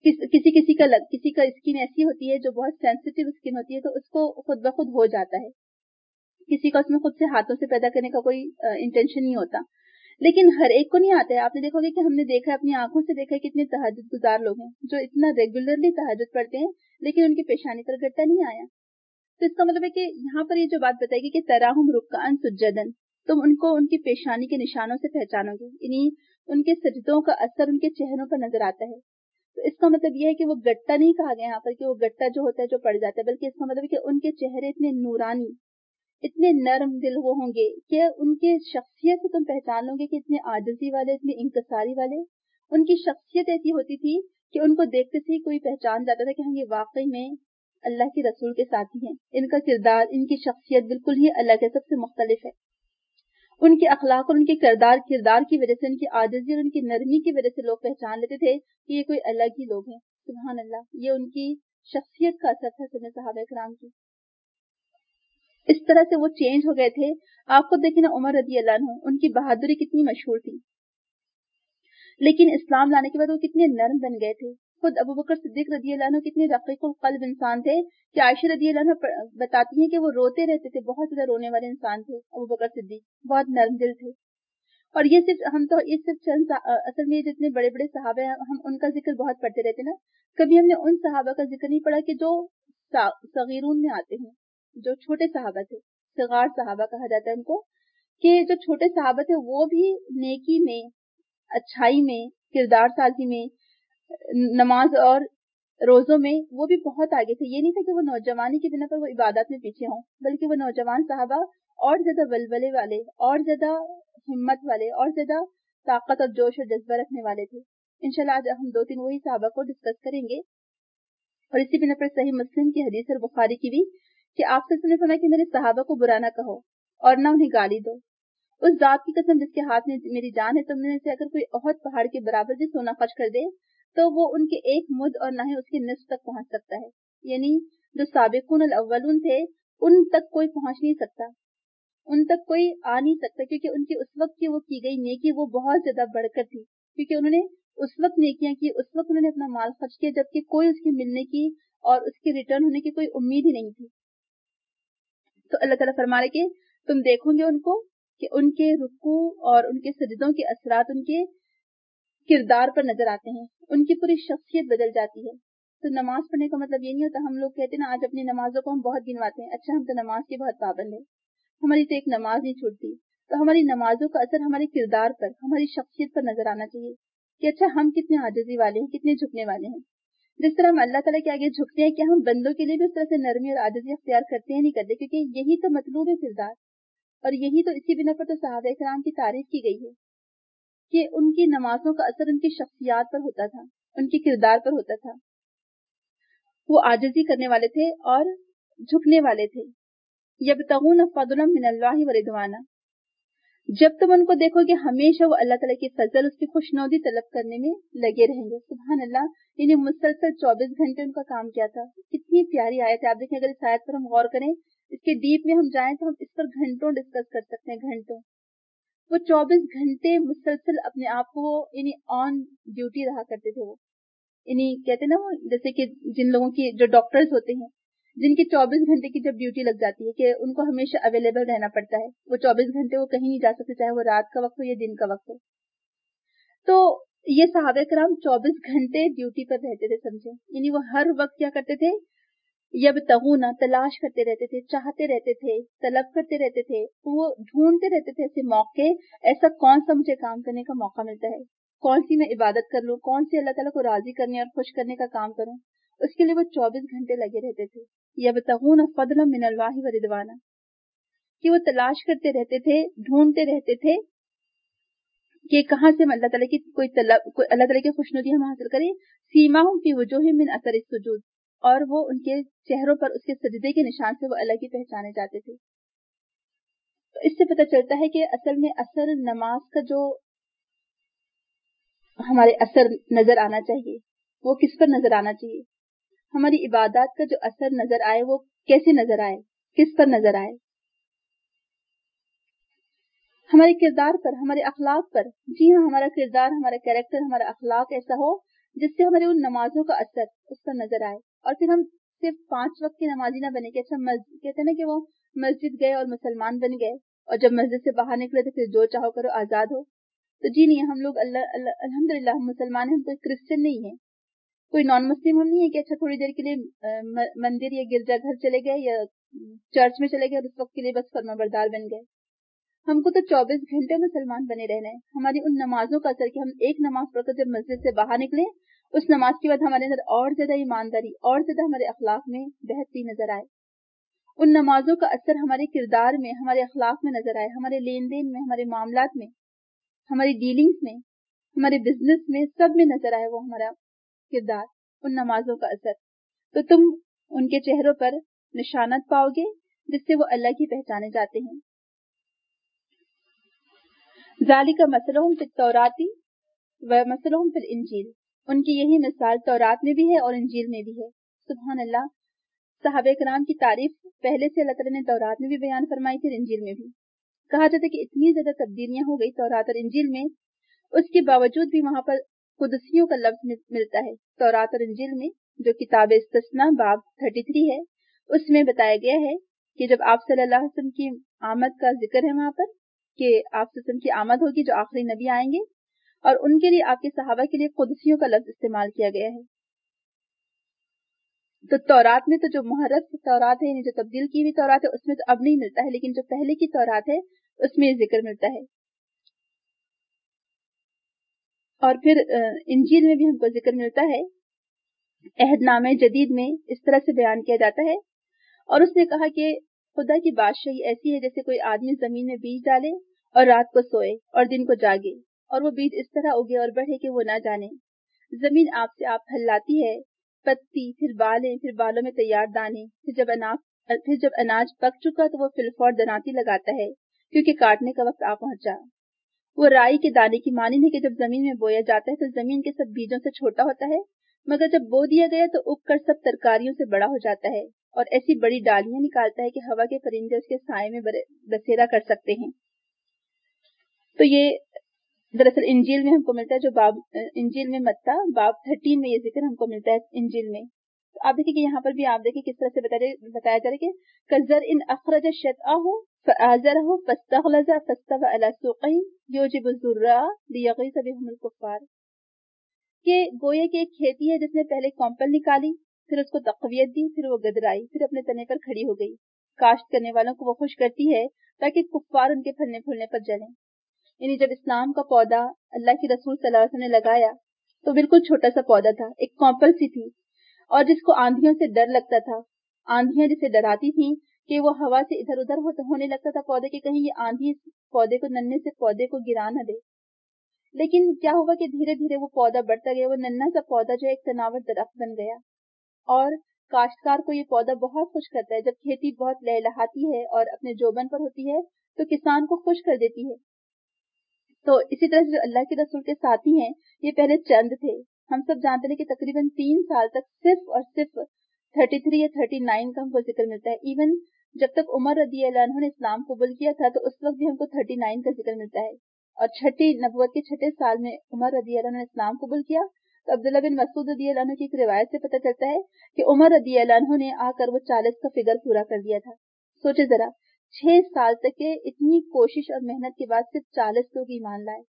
Speaker 1: किसी का स्किन ऐसी होती है जो बहुत सेंसिटिव स्किन होती है, तो उसको खुद ब खुद हो जाता है। किसी का उसमें खुद से हाथों से पैदा करने का कोई इंटेंशन नहीं होता, लेकिन हर एक को नहीं आता है। आपने देखोगे कि हमने देखा है, अपनी आंखों से देखा है, कितने तहज्जुद गुजार लोग हैं जो इतना रेगुलरली तहज्जुद पढ़ते हैं, लेकिन उनकी पेशानी पर गट्टा नहीं आया। तो इसका मतलब है कि यहाँ पर ये जो बात बताएगी कि तराहुम रुक्कान सुज्जदन, तुम उनको उनकी पेशानी के निशानों से पहचानोगे, यानी उनके सजदों का असर उनके चेहरों पर नजर आता है। तो इसका मतलब यह है कि वो गट्टा नहीं कहा गया यहाँ पर कि वो गट्टा जो होता है जो पड़ जाता है, बल्कि इसका मतलब है कि उनके चेहरे इतने नूरानी, इतने नरम दिल वो होंगे कि उनके शख्सियत से तुम पहचान लोगे कि इतने आजिजी वाले, इतने इंकसारी वाले। उनकी शख्सियत ऐसी होती थी कि उनको देखते से ही कोई पहचान जाता था कि हाँ, ये वाकई में अल्लाह के रसूल के साथी हैं। इनका किरदार, इनकी शख्सियत बिल्कुल ही अलग है, सबसे मुख्तलिफ है। उनके अखलाक और उनके किरदार की वजह से, उनकी आजिजी और उनकी नरमी की वजह से लोग पहचान लेते थे कि ये कोई अलग ही लोग हैं। सुभान अल्लाह, ये उनकी शख्सियत का असर था समय सहाबा किराम की। इस तरह से वो चेंज हो गए थे। आप खुद देखिए ना, उमर रज़ी अल्लाह अन्हु, उनकी बहादुरी कितनी मशहूर थी, लेकिन इस्लाम लाने के बाद वो कितने नर्म बन गए थे। खुद अबू बकर सिद्दीक रज़ी अल्लाह अन्हु कितने रक़ीक़ुल क़ल्ब इंसान थे कि आयशा रज़ी अल्लाह अन्हा बताती हैं कि वो रोते रहते थे, बहुत ज्यादा रोने वाले इंसान थे अबू बकर सिद्दीक, बहुत नर्म दिल थे। और ये सिर्फ चंद असल में जितने बड़े बड़े सहाबा हैं, हम उनका जिक्र बहुत पढ़ते रहते ना, कभी हमने उन सहाबा का जिक्र नहीं पढ़ा कि जो सगीरून में आते हैं, जो छोटे सहाबा थे, सगार सहाबा कहा जाता है उनको, कि जो छोटे सहाबा थे वो भी नेकी में, अच्छाई में, किरदार साजी में, नमाज और रोजों में वो भी बहुत आगे थे। ये नहीं था कि वो नौजवानी की बिना पर वो इबादत में पीछे हों, बल्कि वो नौजवान साहबा और ज्यादा वलवले वाले, और ज्यादा हिम्मत वाले, और ज्यादा ताकत और जोश और जज्बा रखने वाले थे। इंशाल्लाह आज हम 2-3 वही साहबा को डिस्कस करेंगे। और इसी बिना पर सही मुस्लिम की हदीस और बुखारी की भी, कि आपसे सुने सुना कि मेरे सहाबा को बुरा ना कहो और ना उन्हें गाली दो। उस जात की कसम जिसके हाथ में मेरी जान है, तुमने से अगर कोई ओहद पहाड़ के बराबर भी सोना खर्च कर दे, तो वो उनके एक मुद और ना ही उसके निस्फ तक पहुंच सकता है। यानी जो साबिकुन अल अव्वलून थे, उन तक कोई पहुंच नहीं सकता, उन तक कोई आ नहीं सकता, क्योंकि उनकी उस वक्त की वो की गई नेकी वो बहुत ज्यादा बढ़कर थी, क्योंकि उन्होंने उस वक्त नेकियां की, उस वक्त उन्होंने अपना माल खर्च किया जबकि कोई उसके मिलने की और उसके रिटर्न होने की कोई उम्मीद ही नहीं थी। तो अल्लाह ताला फरमा रहे कि तुम देखोगे उनको कि उनके रुकू और उनके सजदों के असरात उनके किरदार पर नजर आते हैं, उनकी पूरी शख्सियत बदल जाती है। तो नमाज पढ़ने का मतलब ये नहीं होता, हम लोग कहते हैं ना, आज अपनी नमाजों को हम बहुत गिनवाते हैं, अच्छा हम तो नमाज के बहुत पाबंद है, हमारी तो एक नमाज नहीं छूटती। तो हमारी नमाजों का असर हमारे किरदार पर, हमारी शख्सियत पर नजर आना चाहिए कि अच्छा हम कितने आजिज़ी वाले हैं, कितने झुकने वाले हैं। जिस तरह हम अल्लाह ताला के आगे झुकते हैं, कि हम बंदों के लिए भी उस तरह से नरमी और आजिज़ी अख्तियार करते हैं, नहीं करते, क्योंकि यही तो मतलूब है किरदार। और यही तो, इसी बिना पर तो सहाबा इकराम की तारीफ की गई है कि उनकी नमाजों का असर उनकी शख्सियत पर होता था, उनके किरदार पर होता था। वो आजिज़ी करने वाले थे और झुकने वाले थे। यब्तगून फज़लन मिनल्लाहि व रिदवाना, जब तुम उनको देखोगे हमेशा वो अल्लाह ताला की फजल, उसकी खुशनौदी तलब करने में लगे रहेंगे। सुभान अल्लाह, इन्हें मुसलसल 24 घंटे उनका काम किया था। कितनी प्यारी आयत है। आप देखें, अगर इस आयत पर हम गौर करें, इसके डीप में हम जाएं तो हम इस पर घंटों डिस्कस कर सकते हैं, घंटों। वो 24 घंटे मुसलसल अपने आप को इन्हीं ऑन ड्यूटी रहा करते थे। वो इन्हीं कहते ना, वो जैसे कि जिन लोगों की, जो डॉक्टर्स होते हैं, जिनकी 24 घंटे की जब ड्यूटी लग जाती है कि उनको हमेशा अवेलेबल रहना पड़ता है, वो 24 घंटे वो कहीं नहीं जा सकते, चाहे वो रात का वक्त हो या दिन का वक्त हो। तो ये सहाबा किराम 24 घंटे ड्यूटी पर रहते थे, समझे। यानी वो हर वक्त क्या करते थे, यब्तगूना, तलाश करते रहते थे, चाहते रहते थे, तलब करते रहते थे, वो ढूंढते रहते थे ऐसे मौके, ऐसा कौन सा मुझे काम करने का मौका मिलता है, कौन सी मैं इबादत कर लूं, कौन सी अल्लाह ताला को राजी करने और खुश करने का काम करूं। उसके लिए वो 24 घंटे लगे रहते थे। यब्तगूना फज़लन मिनल्लाहि व रिदवाना, कि वो तलाश करते रहते थे, ढूंढते रहते थे कि कहां से हम अल्लाह ताला की कोई अल्लाह ताला की खुशनुदी हम हासिल करें। सीमाहुम फी वजूहिहिम मिन असर सुजूद, और वो उनके चेहरों पर उसके सजदे के निशान से वो अल्लाह की पहचाने जाते थे। तो इससे पता चलता है कि असल में असर नमाज का जो हमारे असर नजर आना चाहिए, वो किस पर नजर आना चाहिए। हमारी इबादत का जो असर नजर आए, वो कैसे नजर आए, किस पर नजर आए। हमारे किरदार पर, हमारे अखलाक पर। जी हाँ, हमारा किरदार, हमारा कैरेक्टर, हमारा अखलाक ऐसा हो جس سے ہمارے ان نمازوں کا اثر اس پر نظر آئے، اور پھر ہم صرف 5 وقت کی نمازی نہ بنے کہ اچھا کہتے ہیں نا کہ وہ مسجد گئے اور مسلمان بن گئے، اور جب مسجد سے باہر نکلے تو پھر جو چاہو کرو، آزاد ہو. تو جی نہیں، ہم لوگ الحمدللہ ہم مسلمان ہیں، ہم کوئی کرسچن نہیں ہیں، کوئی نان مسلم ہم نہیں ہے کہ اچھا تھوڑی دیر کے لیے مندر یا گرجا گھر چلے گئے یا چرچ میں چلے گئے اور اس وقت کے لیے بس فرما بردار بن گئے. ہم کو تو 24 گھنٹے مسلمان بنے رہنا ہے. ہماری ان نمازوں کا اثر کہ ہم ایک نماز پڑھ کر جب مسجد سے باہر نکلیں، اس نماز کے بعد ہمارے اندر اور زیادہ ایمانداری، اور زیادہ ہمارے اخلاق میں بہتری نظر آئے. ان نمازوں کا اثر ہمارے کردار میں، ہمارے اخلاق میں نظر آئے، ہمارے لین دین میں، ہمارے معاملات میں، ہماری ڈیلنگز میں، ہمارے بزنس میں، سب میں نظر آئے وہ ہمارا کردار، ان نمازوں کا اثر. تو تم ان کے چہروں پر نشانات پاؤ گے جس سے وہ اللہ کی پہچانے جاتے ہیں. ذالک مثلہم فی التوراۃ و مثلہم فی الانجیل، ان کی یہی مثال تورات میں بھی ہے اور انجیل میں بھی ہے. سبحان اللہ. صحابہ کرام کی تعریف پہلے سے اللہ تعالیٰ نے تورات میں بھی بیان فرمائی تھی اور انجیل میں بھی. کہا جاتا ہے کہ اتنی زیادہ تبدیلیاں ہو گئی تورات اور انجیل میں، اس کے باوجود بھی وہاں پر قدسیوں کا لفظ ملتا ہے. تورات اور انجیل میں جو کتاب استثنا باب 33 ہے، اس میں بتایا گیا ہے کہ جب آپ صلی اللہ علیہ وسلم کی آمد کا ذکر ہے وہاں پر کہ آپ صلی اللہ علیہ وسلم کی آمد ہوگی، جو آخری نبی آئیں گے، اور ان کے لیے، آپ کے صحابہ کے لیے قدسیوں کا لفظ استعمال کیا گیا ہے. تو تورات میں تو جو محرف تورات ہے، یعنی جو تبدیل کی ہوئی تورات ہے، اس میں تو اب نہیں ملتا ہے، لیکن جو پہلے کی تورات ہے اس میں یہ ذکر ملتا ہے. اور پھر انجیل میں بھی ہم کو ذکر ملتا ہے. عہد نامہ جدید میں اس طرح سے بیان کیا جاتا ہے، اور اس نے کہا کہ خدا کی بادشاہی ایسی ہے جیسے کوئی آدمی زمین میں بیج ڈالے اور رات کو سوئے اور دن کو جاگے، اور وہ بیج اس طرح اگے اور بڑھے کہ وہ نہ جانے. زمین آپ سے آپ پھیلاتی ہے، پتی، پھر بالیں، پھر بالوں میں تیار دانے، پھر جب اناج پک چکا تو وہ فلفور دناتی لگاتا ہے کیونکہ کاٹنے کا وقت آ پہنچا. وہ رائی کے دانے کی مانند ہے کہ جب زمین میں بویا جاتا ہے تو زمین کے سب بیجوں سے چھوٹا ہوتا ہے، مگر جب بو دیا گیا تو اگ کر سب ترکاریوں سے بڑا ہو جاتا ہے اور ایسی بڑی ڈالیاں نکالتا ہے کہ ہوا کے پرندے اس کے سائے میں بسیرا کر سکتے ہیں. تو یہ دراصل انجیل میں ہم کو ملتا ہے، جو باب انجیل میں متی باب 13 میں یہ ذکر ہم کو ملتا ہے انجیل میں. تو آپ دیکھیں کہ یہاں پر بھی آپ دیکھیں کس طرح سے بتایا جا رہا ہے کہ کزر ان اخرج شطأہ فآزرہ فاستغلظ فاستوى على سوقه يعجب الزراع ليغيظ بهم الكفار، کہ گویا کہ ایک کھیتی ہے جس نے پہلے کمپل نکالی، پھر اس کو تقویت دی، پھر وہ گدرائی، پھر اپنے تنے پر کھڑی ہو گئی. کاشت کرنے والوں کو وہ خوش کرتی ہے تاکہ کفار ان کے پھلنے پھولنے پر جلیں. یعنی جب اسلام کا پودا اللہ کے رسول صلی اللہ علیہ وسلم نے لگایا تو بالکل چھوٹا سا پودا تھا، ایک کمپل سی تھی، اور جس کو آندھیوں سے ڈر لگتا تھا. آندھیاں جسے ڈراتی تھیں کہ وہ ہوا سے ادھر ادھر ہونے لگتا تھا پودے کے، کہیں یہ آندھی پودے کو، ننے سے پودے کو گرا نہ دے. لیکن کیا ہوا کہ دھیرے دھیرے وہ پودا بڑھتا گیا، وہ ننا سا پودا جو ایک تناور درخت بن گیا. اور کاشتکار کو یہ پودا بہت خوش کرتا ہے. جب کھیتی بہت لہلہاتی ہے اور اپنے جوبن پر ہوتی ہے تو کسان کو خوش کر دیتی ہے. تو اسی طرح جو اللہ کے رسول کے ساتھی ہیں، یہ پہلے چند تھے. ہم سب جانتے ہیں کہ تقریباً 3 سال تک صرف اور صرف 33 یا 39 کا ہم کو ذکر ملتا ہے. ایون جب تک عمر رضی اللہ عنہ نے اسلام قبول کیا تھا تو اس وقت بھی ہم کو 39 کا ذکر ملتا ہے. اور چھٹی نبوت کے 6 سال میں عمر رضی اللہ عنہ نے اسلام قبول کیا. تو عبداللہ بن مسعود رضی اللہ عنہ کی ایک روایت سے پتہ چلتا ہے کہ عمر رضی اللہ عنہ نے آ کر وہ 40 کا فگر پورا کر دیا تھا. سوچے ذرا، 6 سال تک کے اتنی کوشش اور محنت کے بعد صرف 40 لوگ ایمان لائے.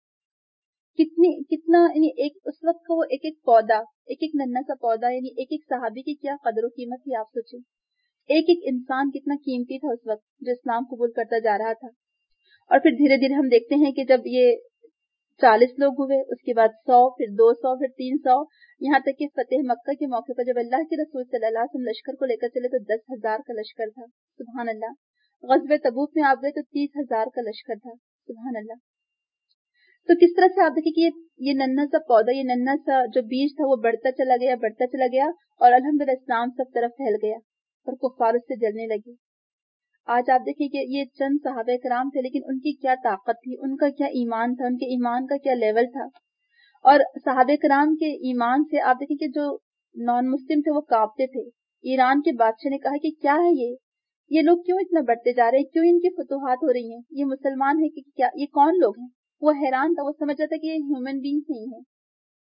Speaker 1: کتنا یعنی ایک اس وقت کا وہ ایک ایک پودا، ایک ایک ننا سا پودا، یعنی ایک ایک صحابی کی کیا قدر و قیمت تھی. آپ سوچیں ایک ایک انسان کتنا قیمتی تھا اس وقت جو اسلام قبول کرتا جا رہا تھا. اور پھر دھیرے دھیرے ہم دیکھتے ہیں کہ جب یہ 40 لوگ ہوئے، اس کے بعد 100، پھر 200، پھر 300، یہاں تک کہ فتح مکہ کے موقع پر جب اللہ کے رسول صلی اللہ علیہ وسلم لشکر کو لے کر چلے تو 10,000 کا لشکر تھا. سبحان اللہ. غزوہ تبوک میں آپ گئے تو 30,000 کا لشکر تھا. سبحان اللہ. تو کس طرح سے آپ دیکھیں کہ یہ ننا سا پودا، یہ ننا سا جو بیج تھا وہ بڑھتا چلا گیا اور الحمدللہ اسلام سب طرف پھیل گیا اور کفار اس سے جلنے لگے. آج آپ دیکھیں کہ یہ چند صحابہ کرام تھے، لیکن ان کی کیا طاقت تھی، ان کا کیا ایمان تھا، ان کے ایمان کا کیا لیول تھا. اور صحابہ کرام کے ایمان سے آپ دیکھیں کہ جو نان مسلم تھے وہ کانپتے تھے. ایران کے بادشاہ نے کہا کہ کیا ہے یہ لوگ کیوں اتنا بڑھتے جا رہے ہیں، کیوں ان کی فتوحات ہو رہی ہیں، یہ مسلمان ہیں کہ کیا، یہ کون لوگ ہیں. وہ حیران تھا، وہ سمجھ رہا تھا کہ یہ ہیومن بینگز نہیں ہیں.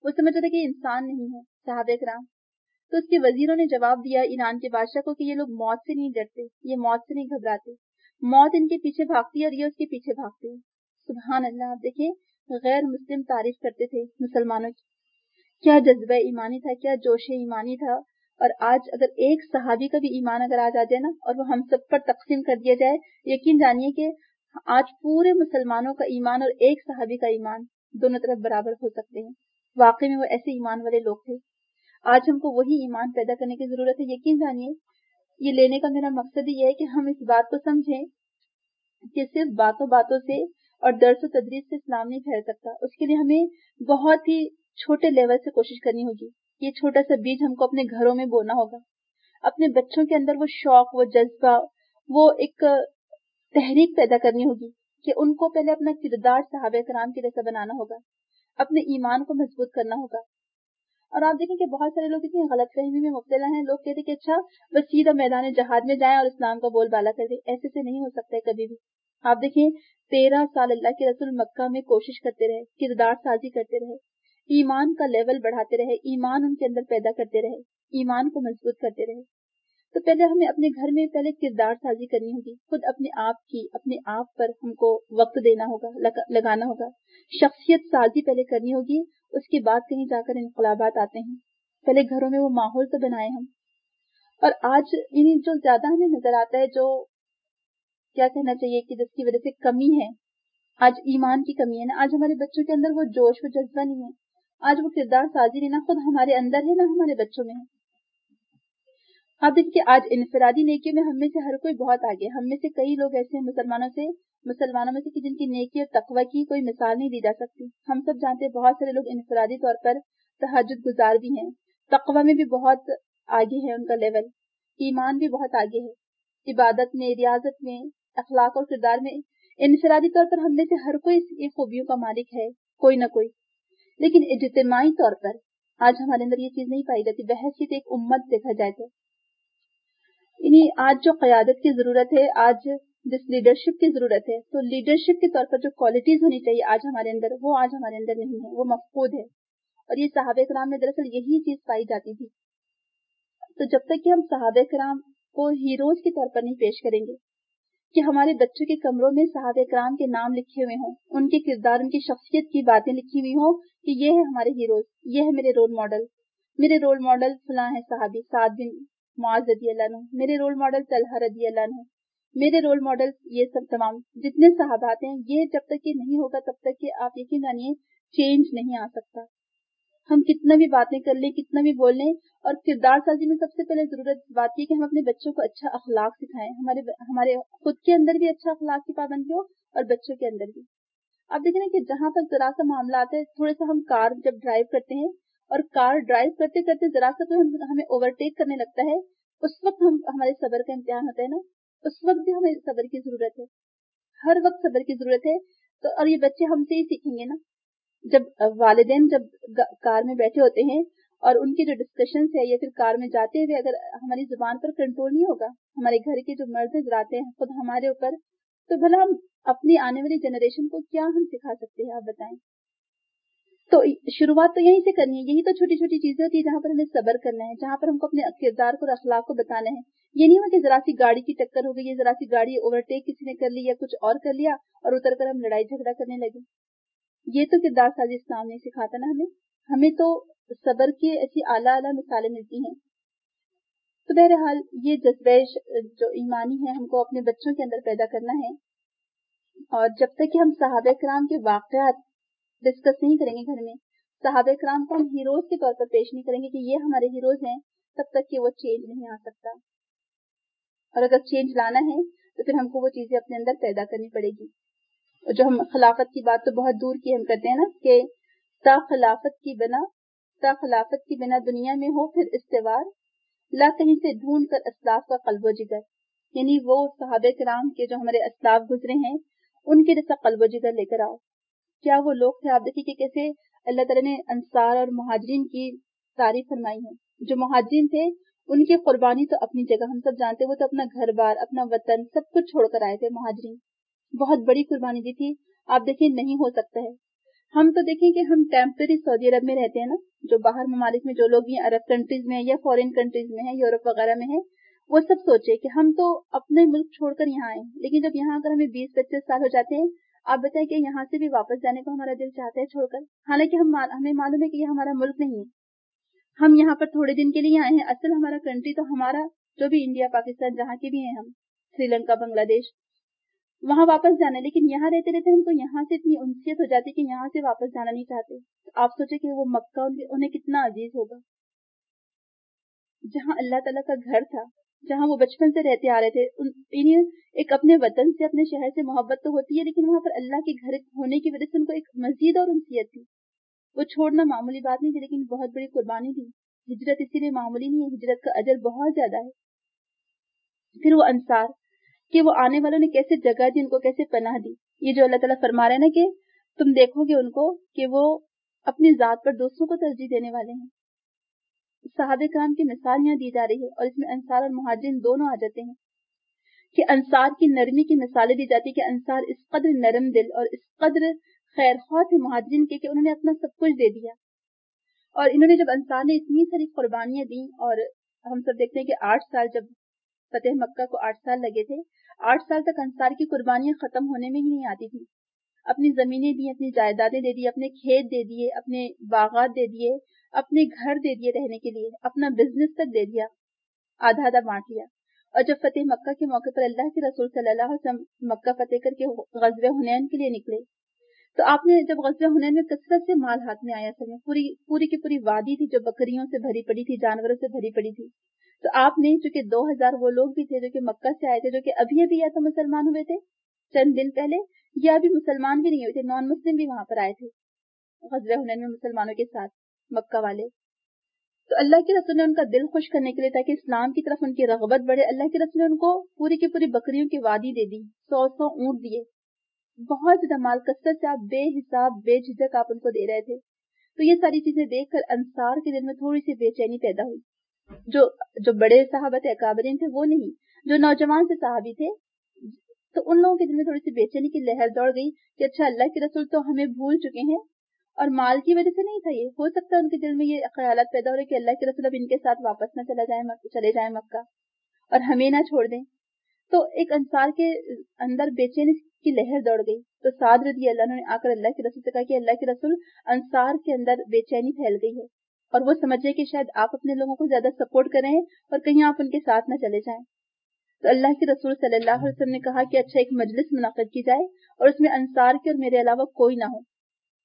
Speaker 1: वो समझ रहे थे कि इंसान नहीं है सहाबा किराम। तो उसके वजीरों ने जवाब दिया ईरान के बादशाह को कि ये लोग मौत से नहीं डरते, ये मौत से नहीं घबराते, मौत इनके पीछे भागती है और ये उसके पीछे भागते हैं। सुभान अल्लाह। आप देखिए, गैर मुस्लिम तारीफ करते थे मुसलमानों की, क्या जज्बा ईमानी था, क्या जोश ईमानी था। और आज अगर एक सहाबी का भी ईमान अगर आज आ जाए ना और वो हम सब पर तकसीम कर दिया जाए, यकीन जानिए कि आज पूरे मुसलमानों का ईमान और एक सहाबी का ईमान दोनों तरफ बराबर हो सकते हैं। वाकई में वो ऐसे ईमान वाले लोग थे। आज हमको वही ईमान पैदा करने की जरूरत है। यकीन जानिए, ये लेने का मेरा मकसद ही है कि हम इस बात को समझें कि सिर्फ बातों बातों से और दर्स तदरीस से इस्लाम नहीं फैल सकता। उसके लिए हमें बहुत ही छोटे लेवल से कोशिश करनी होगी। ये छोटा सा बीज हमको अपने घरों में बोना होगा। अपने बच्चों के अंदर वो शौक, वो जज्बा, वो एक तहरीक पैदा करनी होगी कि उनको पहले अपना किरदार सहाबा किराम के जैसा बनाना होगा, अपने ईमान को मजबूत करना होगा। और आप देखें कि बहुत सारे लोग इतनी गलतफहमी में मुब्तला हैं। लोग कहते हैं कि अच्छा बस सीधा मैदान जहाद में जाएं और इस्लाम का बोलबाला कर दें। ऐसे से नहीं हो सकता है कभी भी। आप देखें, 13 साल अल्लाह के रसूल मक्का में कोशिश करते रहे, किरदार साजी करते रहे, ईमान का लेवल बढ़ाते रहे, ईमान उनके अंदर पैदा करते रहे, ईमान को मजबूत करते रहे। तो पहले हमें अपने घर में पहले किरदार साजी करनी होगी। खुद अपने आप पर हमको वक्त देना होगा, लगाना होगा। शख्सियत साजी पहले करनी होगी, उसके बाद कहीं जाकर इनकलाबात आते हैं। पहले घरों में वो माहौल तो बनाए हम। और आज इन्हीं जो ज्यादा हमें नजर आता है, जो क्या कहना चाहिए कि जिसकी वजह से कमी है, आज ईमान की कमी है ना। आज हमारे बच्चों के अंदर वो जोश, वो जज्बा नहीं है। आज वो किरदार साजी नहीं, ना खुद हमारे अंदर है ना हमारे बच्चों में है। आप देखिए, आज इनफरादी नेकियों में हम में से हर कोई बहुत आगे। हम में से कई लोग ऐसे हैं मुसलमानों में से कि जिनकी नेकी और तकवा की कोई मिसाल नहीं दी जा सकती। हम सब जानते हैं बहुत सारे लोग इनफरादी तौर पर तहज्जुद गुजार भी हैं, तकवा में भी बहुत आगे है उनका लेवल, ईमान भी बहुत आगे है, इबादत में, रियाजत में, अखलाक और किरदार में इनफरादी तौर पर हम में से हर कोई ये खूबियों का मालिक है, कोई ना कोई। लेकिन इज्तिमाई तौर पर आज हमारे अंदर ये चीज नहीं पाई जाती। बहैसियत एक उम्मत देखा जाए तो आज जो क़यादत की जरूरत है, आज जिस लीडरशिप की जरूरत है, तो लीडरशिप के तौर पर जो क्वालिटीज होनी चाहिए आज हमारे अंदर, वो आज हमारे अंदर नहीं है, वो मफकूद है। और ये सहाबा किराम में दरअसल यही चीज पाई जाती थी। तो जब तक कि हम सहाबा किराम को हीरोज के तौर पर नहीं पेश करेंगे, कि हमारे बच्चों के कमरों में सहाबा किराम के नाम लिखे हुए हों, उनके किरदार, उनकी शख्सियत की बातें लिखी हुई हों कि ये है हमारे हीरोज, ये है मेरे रोल मॉडल, मेरे रोल मॉडल फलां है सहाबी साद बिन मुआज़ रज़ियल्लाहु अन्हु, मेरे रोल मॉडल तलहा रज़ियल्लाहु अन्हु, मेरे रोल मॉडल ये सब तमाम जितने सहाबात हैं, ये जब तक ये नहीं होगा तब तक कि आप यकीन जानिए चेंज नहीं आ सकता। हम कितना भी बातें कर लें, कितना भी बोल लें, और किरदार साजी में सबसे पहले जरूरत बात है कि हम अपने बच्चों को अच्छा अखलाक सिखाएं। हमारे खुद के अंदर भी अच्छा अखलाक की पाबंदी हो और बच्चों के अंदर भी। आप देखें ना कि जहां तक जरा सा मामला आता है, थोड़े सा हम कार जब ड्राइव करते हैं और कार ड्राइव करते करते जरा सा कोई हमें ओवरटेक करने लगता है, उस वक्त हमारे सब्र का इम्तिहान होता है ना, उस वक्त भी हमें सब्र की जरूरत है, हर वक्त सब्र की जरूरत है। तो और ये बच्चे हमसे ही सीखेंगे ना। जब वालिदैन जब कार में बैठे होते हैं और उनकी जो डिस्कशन है या फिर कार में जाते हुए अगर हमारी जुबान पर कंट्रोल नहीं होगा, हमारे घर के जो मर्द हज़रात हैं खुद हमारे ऊपर, तो भला हम अपनी आने वाली जनरेशन को क्या हम सिखा सकते हैं, आप बताएं। तो शुरुआत तो यहीं से करनी है। यही तो छोटी छोटी चीजें होती है जहां पर हमें सब्र करना है, जहां पर हमको अपने किरदार को और अखलाक को बताना है। ये नहीं हो कि जरा सी गाड़ी की टक्कर हो गई है, जरा सी गाड़ी ओवरटेक किसी ने कर ली या कुछ और कर लिया और उतर कर हम लड़ाई झगड़ा करने लगे। ये तो किरदार साजी इस्लाम नहीं सिखाता ना हमें तो सब्र की ऐसी आला आला मिसालें मिलती हैं। तो बहरहाल ये जज्बे जो ईमानी है हमको अपने बच्चों के अंदर पैदा करना है। और जब तक कि हम सहाबा किराम के वाक़यात डिस्कस नहीं करेंगे घर में, सहाबा किराम को हम हीरोज के तौर पर पेश नहीं करेंगे कि ये हमारे हीरोज हैं, तब तक कि वो चेंज नहीं आ सकता। और अगर चेंज लाना है तो फिर हमको वो चीजें अपने अंदर पैदा करनी पड़ेगी। जो हम खिलाफत की बात तो बहुत दूर की हम करते हैं ना कि ता खिलाफत की बिना दुनिया में हो फिर इस्तेवार, ला कहीं से ढूंढ कर अस्लाफ का कल्बो जिगर। यानी वो सहाबा किराम के जो हमारे अस्लाफ गुजरे हैं उनके जैसा कल्बो जिगर लेकर आओ। क्या वो लोग थे। आप देखिए कि कैसे अल्लाह ताला ने अंसार और मुहाजिरीन की तारीफ फरमाई है। जो मुहाजिरीन थे उनकी कुर्बानी तो अपनी जगह हम सब जानते हैं, वो तो अपना घर बार, अपना वतन सब कुछ छोड़कर आए थे। मुहाजिरीन बहुत बड़ी कुर्बानी दी थी। आप देखिए नहीं हो सकता है हम तो देखें कि हम टेम्पररी सऊदी अरब में रहते हैं ना, जो बाहर ममालिक में जो लोग भी अरब कंट्रीज में या फॉरेन कंट्रीज में है, यूरोप वगैरह में है, वो सब सोचे कि हम तो अपने मुल्क छोड़कर यहाँ आए, लेकिन जब यहाँ अगर हमें 20-25 साल हो जाते हैं, आप बताएं कि यहाँ से भी वापस जाने को हमारा दिल चाहता है छोड़कर, हालांकि हमें मालूम है कि ये हमारा मुल्क नहीं है, हम यहाँ पर थोड़े दिन के लिए आए हैं। असल हमारा कंट्री तो हमारा जो भी इंडिया पाकिस्तान जहाँ के भी हैं हम, श्रीलंका बांग्लादेश, वहां वापस जाना है, लेकिन यहाँ रहते रहते हमको यहाँ से इतनी उनसियत हो जाती है कि यहाँ से वापस जाना नहीं चाहते। तो आप सोचे कि वो मक्का उन्हें कितना अजीज होगा, जहाँ अल्लाह ताला का घर था, जहाँ वो बचपन से रहते आ रहे थे। एक अपने वतन से अपने शहर से मोहब्बत तो होती है, लेकिन वहाँ पर अल्लाह के घर होने की वजह से उनको एक मजीद और उनसियत थी। वो छोड़ना मामूली बात नहीं थी, लेकिन बहुत बड़ी कुर्बानी थी। हिजरत इसीलिए मामूली नहीं है, हिजरत का अजर बहुत ज्यादा है। फिर वो अंसार कि वो आने वालों ने कैसे जगह दी, उनको कैसे पनाह दी। ये जो अल्लाह ताला फरमा रहे हैं ना कि तुम देखोगे उनको कि वो अपनी जात पर दूसरों को तरजीह देने वाले हैं। सहाबे कराम की मिसाल यहाँ दी जा रही है, और इसमें अंसार और मुहाजिरिन दोनों आ जाते हैं कि अंसार की नरमी की मिसालें दी जाती है कि अंसार इस कद्र नरम दिल और इस कद्र खैरख्वाह थे मुहाजिरिन के कि उन्होंने अपना सब कुछ दे दिया। और इन्होंने जब अंसार ने इतनी सारी कुर्बानियां दी, और हम सब देखते हैं कि 8 साल, जब फतेह मक्का को 8 साल लगे थे, 8 साल तक अंसार की कुर्बानियां खत्म होने में ही नहीं आती थी। अपनी जमीनें दी, अपनी जायदादें दे दी, अपने खेत दे दिए, अपने बागात दे दिए, अपने घर दे दिए रहने के लिए, अपना बिजनेस तक दे दिया, आधा आधा बांट लिया। और जब फतेह मक्का के मौके पर अल्लाह के रसूल सल्लल्लाहु अलैहि वसल्लम मक्का फतेह करके गज़वे हुनैन के लिए निकले, तो आपने जब गज़वे हुनैन में कसरत से माल हाथ में आया, असल में पूरी की पूरी वादी थी जो बकरियों से भरी पड़ी थी, जानवरों से भरी पड़ी थी। तो आपने, चूंकि 2000 वो लोग भी थे जो कि मक्का से आए थे, जो कि अभी अभी या तो मुसलमान हुए थे चंद दिन पहले, या अभी मुसलमान भी नहीं हुए थे, नॉन मुस्लिम भी वहां पर आए थे गज़वे हुनैन में मुसलमानों के साथ, मक्का वाले। तो अल्लाह के रसूल ने उनका दिल खुश करने के लिए, ताकि इस्लाम की तरफ उनकी रग़बत बढ़े, अल्लाह के रसूल ने उनको पूरी की पूरी बकरियों की वादी दे दी, 100 ऊंट दिए, बहुत ज्यादा माल कसरत से, आप बेहिसाब बेझिझक आप उनको दे रहे थे। तो ये सारी चीजें देखकर अंसार के दिल में थोड़ी सी बेचैनी पैदा हुई। जो बड़े साहबा थे, अकाबरीन थे, वो नहीं, जो नौजवान से साहबी थे, तो उन लोगों के दिल में थोड़ी सी बेचैनी की लहर दौड़ गई कि अच्छा, अल्लाह के रसूल तो हमें भूल चुके हैं, और माल की वजह से नहीं था ये, हो सकता है उनके दिल में ये ख्यालात पैदा हो रहे कि अल्लाह के रसूल अब इनके साथ वापस न चले जाए मक्का, और हमें ना छोड़ दें। तो एक अंसार के अंदर बेचैनी की लहर दौड़ गई। तो साद रज़ी अल्लाह ने आकर अल्लाह के रसूल से कहा कि अल्लाह के रसूल, अंसार के अंदर बेचैनी फैल गई है, और वो समझ रहे कि शायद आप अपने लोगों को ज्यादा सपोर्ट कर रहे हैं और कहीं आप उनके साथ न चले जाएं। तो अल्लाह के रसूल सल्लल्लाहु अलैहि वसल्लम ने कहा कि अच्छा, एक मजलिस मुनाकिद की जाए और उसमें अंसार के और मेरे अलावा कोई ना हो।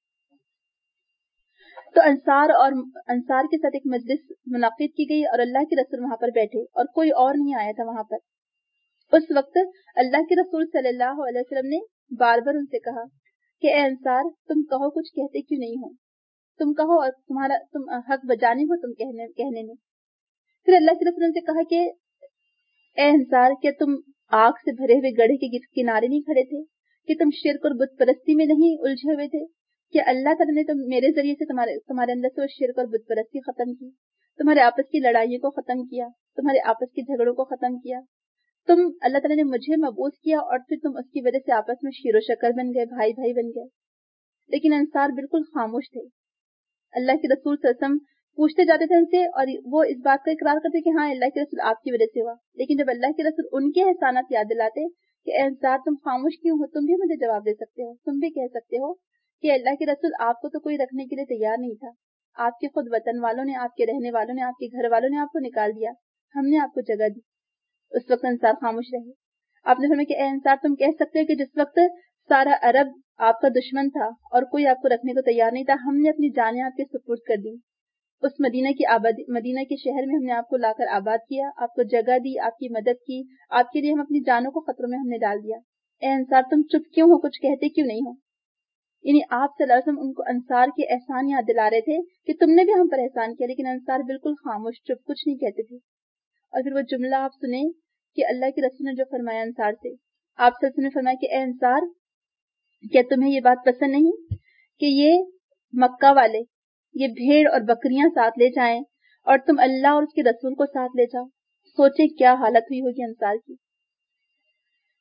Speaker 1: तो अंसार के साथ एक मजलिस मुनाकिद की गई और अल्लाह के रसूल वहां पर बैठे, और कोई और नहीं आया था वहां पर। उस वक्त अल्लाह के रसूल सल्लल्लाहु अलैहि वसल्लम ने बार बार उनसे कहा कि ए अंसार, तुम कहो, कुछ कहते क्यों नहीं हो, तुम कहो, और तुम हक बजाने हो तुम कहने में। फिर अल्लाह के रसूल ने कहा कि ए अंसार, क्या तुम आग से भरे हुए गड्ढे के किनारे नहीं खड़े थे, कि तुम शिर्क और बुत परस्ती में नहीं उलझे हुए थे, कि अल्लाह ताला ने मेरे जरिए से तुम्हारे अंदर से वो शिर्क और बुत परस्ती खत्म की, तुम्हारे आपस की लड़ाइयों को खत्म किया, तुम्हारे आपस के झगड़ों को खत्म किया, अल्लाह ताला ने मुझे मबूस किया, और फिर तुम उसकी वजह से आपस में शीरो शक्कर बन गए, भाई भाई बन गए। लेकिन अंसार बिल्कुल खामोश थे। अल्लाह के रसूल सल्लल्लाहु अलैहि वसल्लम पूछते जाते थे उनसे, और वो इस बात का इकरार करते कि हाँ, अल्लाह के रसूल आपकी वजह से हुआ। लेकिन जब अल्लाह के रसूल उनके एहसानात याद दिलाते कि अंसार, तुम खामोश क्यों हो, तुम भी मुझे जवाब दे सकते हो, तुम भी कह सकते हो कि अल्लाह के रसूल, आपको तो कोई रखने के लिए तैयार नहीं था, आपके खुद वतन वालों ने, आपके रहने वालों ने, आपके घर वालों ने आपको निकाल दिया, हमने आपको जगह दी। उस वक्त अंसार खामोश रहे। आपने फरमाया कि ए अंसार, तुम कह सकते हो कि जिस वक्त सारा अरब आपका दुश्मन था और कोई आपको रखने को तैयार नहीं था, हमने अपनी जानें आपके सुपुर्द कर दी, उस मदीना के शहर में हमने आपको लाकर आबाद किया, आपको जगह दी, आपकी मदद की, आपके लिए हम अपनी जानों को खतरों में हमने डाल दिया। ए अंसार, तुम चुप क्यों हो, कुछ कहते क्यों नहीं हो? यानी आप सल्लल्लाहु अलैहि वसल्लम उनको अंसार के एहसान याद दिला रहे थे कि तुमने भी हम पर एहसान किया, लेकिन अंसार बिल्कुल खामोश, चुप, कुछ नहीं कहते थे। और फिर वो जुमला आप सुने कि अल्लाह के रसूल ने जो फरमाया अंसार से, आप सल्लल्लाहु अलैहि वसल्लम ने फरमाया कि ए अंसार, क्या तुम्हें ये बात पसंद नहीं कि ये मक्का वाले ये भेड़ और बकरियां साथ ले जाएं और तुम अल्लाह और उसके रसूल को साथ ले जाओ? सोचे क्या हालत हुई होगी अंसार की।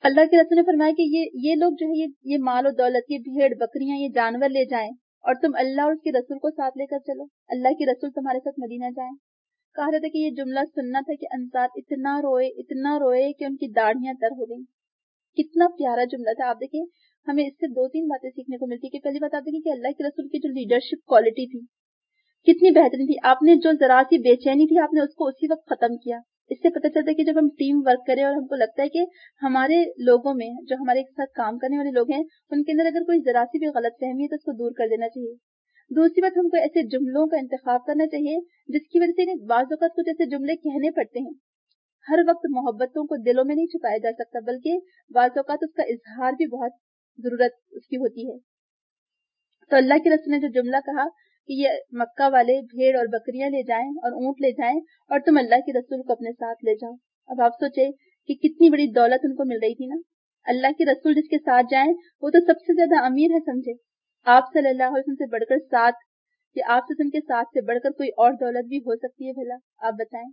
Speaker 1: اللہ के रसूल ने फरमाया कि ये लोग जो है ये माल और दौलत, ये भेड़ बकरियां, ये जानवर ले जाएं और तुम अल्लाह और उसके रसूल को साथ लेकर चलो, अल्लाह के रसूल तुम्हारे साथ मदीना जाएं। कहा जाता है कि ये जुमला सुनना था कि अंसार इतना रोए कि उनकी दाढ़ियां तर हो गई। कितना प्यारा जुमला था। आप देखिए, हमें इससे 2-3 बातें सीखने को मिलती है कि पहली बात आप देखिए कि अल्लाह के रसूल की जो लीडरशिप क्वालिटी थी कितनी बेहतरीन थी। आपने जो जरा सी बेचैनी थी आपने उसको उसी वक्त खत्म किया। इससे पता चलता है कि जब हम टीम वर्क करें और हमको लगता है कि हमारे लोगों में, जो हमारे साथ काम करने वाले लोग हैं, उनके अंदर अगर कोई जरा सी भी गलत फहमी है तो उसको दूर कर देना चाहिए। दूसरी बात, हमको ऐसे जुमलों का इंतखाब करना चाहिए जिसकी वजह से बाज़ औक़ात कुछ ऐसे जुमले कहने पड़ते हैं। हर वक्त मोहब्बतों को दिलों में नहीं छुपाया जा सकता, बल्कि बाज़ औक़ात उसका इजहार भी बहुत जरूरत उसकी होती है। तो अल्लाह के रसूल ने जो जुमला कहा कि ये मक्का वाले भेड़ और बकरियां ले जाएं और ऊंट ले जाएं और तुम अल्लाह के रसूल को अपने साथ ले जाओ। अब आप सोचे कि कितनी बड़ी दौलत उनको मिल रही थी ना। अल्लाह के रसूल जिसके साथ जाएं वो तो सबसे ज्यादा अमीर है, समझे। आप सल्लल्लाहु अलैहि वसल्लम से बढ़कर साथ, या आप के साथ से बढ़कर कोई और दौलत भी हो सकती है भला, आप बताएं।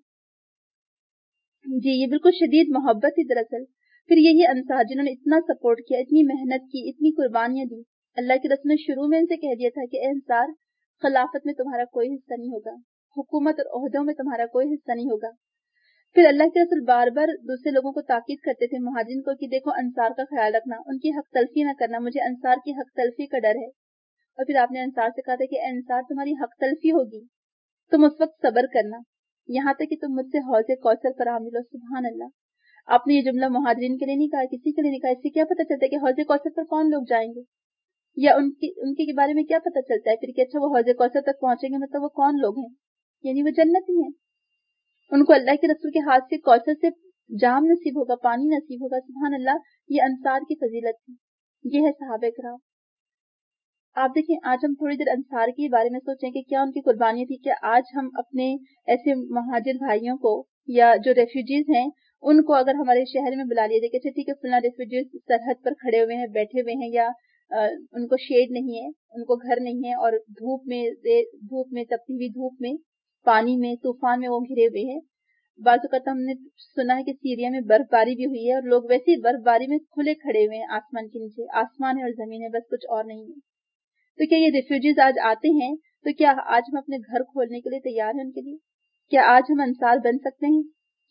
Speaker 1: जी, ये बिल्कुल शदीद मोहब्बत थी दरअसल। फिर यही अंसार जिन्होंने इतना सपोर्ट किया, इतनी मेहनत की, इतनी कुर्बानियां दी। अल्लाह के रसूल ने शुरू में इनसे कह दिया था कि ए अंसार, खिलाफत में तुम्हारा कोई हिस्सा नहीं होगा, हुकूमत और ओहदों में तुम्हारा कोई हिस्सा नहीं होगा। फिर अल्लाह के रसूल बार बार दूसरे लोगों को ताकीद करते थे, मुहाजिरिन को, कि देखो अंसार का ख्याल रखना, उनकी हक तलफी न करना, मुझे अंसार की हक तलफी का डर है। और फिर आपने अंसार से कहा था कि अंसार तुम्हारी हक तलफी होगी, तुम उस वक्त सब्र करना, यहाँ तक कि तुम मुझसे हौज़े कौसर पर आ मिलो। सुभान अल्लाह। आपने ये जुमला मुहाजिरिन के लिए नहीं कहा, किसी के लिए नहीं कहा। इससे क्या पता चलता है कि हौज़े कौसर पर कौन लोग जाएंगे, या उनके के बारे में क्या पता चलता है फिर कि अच्छा वो हौज़े कौसर तक पहुंचेंगे, मतलब वो कौन लोग हैं, यानी वो जन्नती हैं। उनको अल्लाह के रसूल के हाथ से कौसर से जाम नसीब होगा, पानी नसीब होगा। सुभान अल्लाह, ये अंसार की फजीलत थी, ये है सहाबा किराम। आप देखिए, आज हम थोड़ी देर अंसार के बारे में सोचें कि क्या उनकी कुर्बानी थी। क्या आज हम अपने ऐसे महाजिर भाइयों को, या जो रेफ्यूजीज हैं, उनको अगर हमारे शहर में बुला लिया जाए कि अच्छा ठीक है, फला रेफ्यूजीज सरहद पर खड़े हुए हैं, बैठे हुए हैं, या उनको शेड नहीं है, उनको घर नहीं है, और धूप में तपती हुई धूप में, पानी में, तूफान में वो घिरे हुए हैं। बाज़ औक़ात हमने सुना है कि सीरिया में बर्फबारी भी हुई है और लोग वैसे ही बर्फबारी में खुले खड़े हुए हैं आसमान के नीचे। आसमान है और जमीन है, बस कुछ और नहीं है। तो क्या ये रिफ्यूजीज आज आते हैं, तो क्या आज हम अपने घर खोलने के लिए तैयार हैं उनके लिए? क्या आज हम अंसार बन सकते हैं?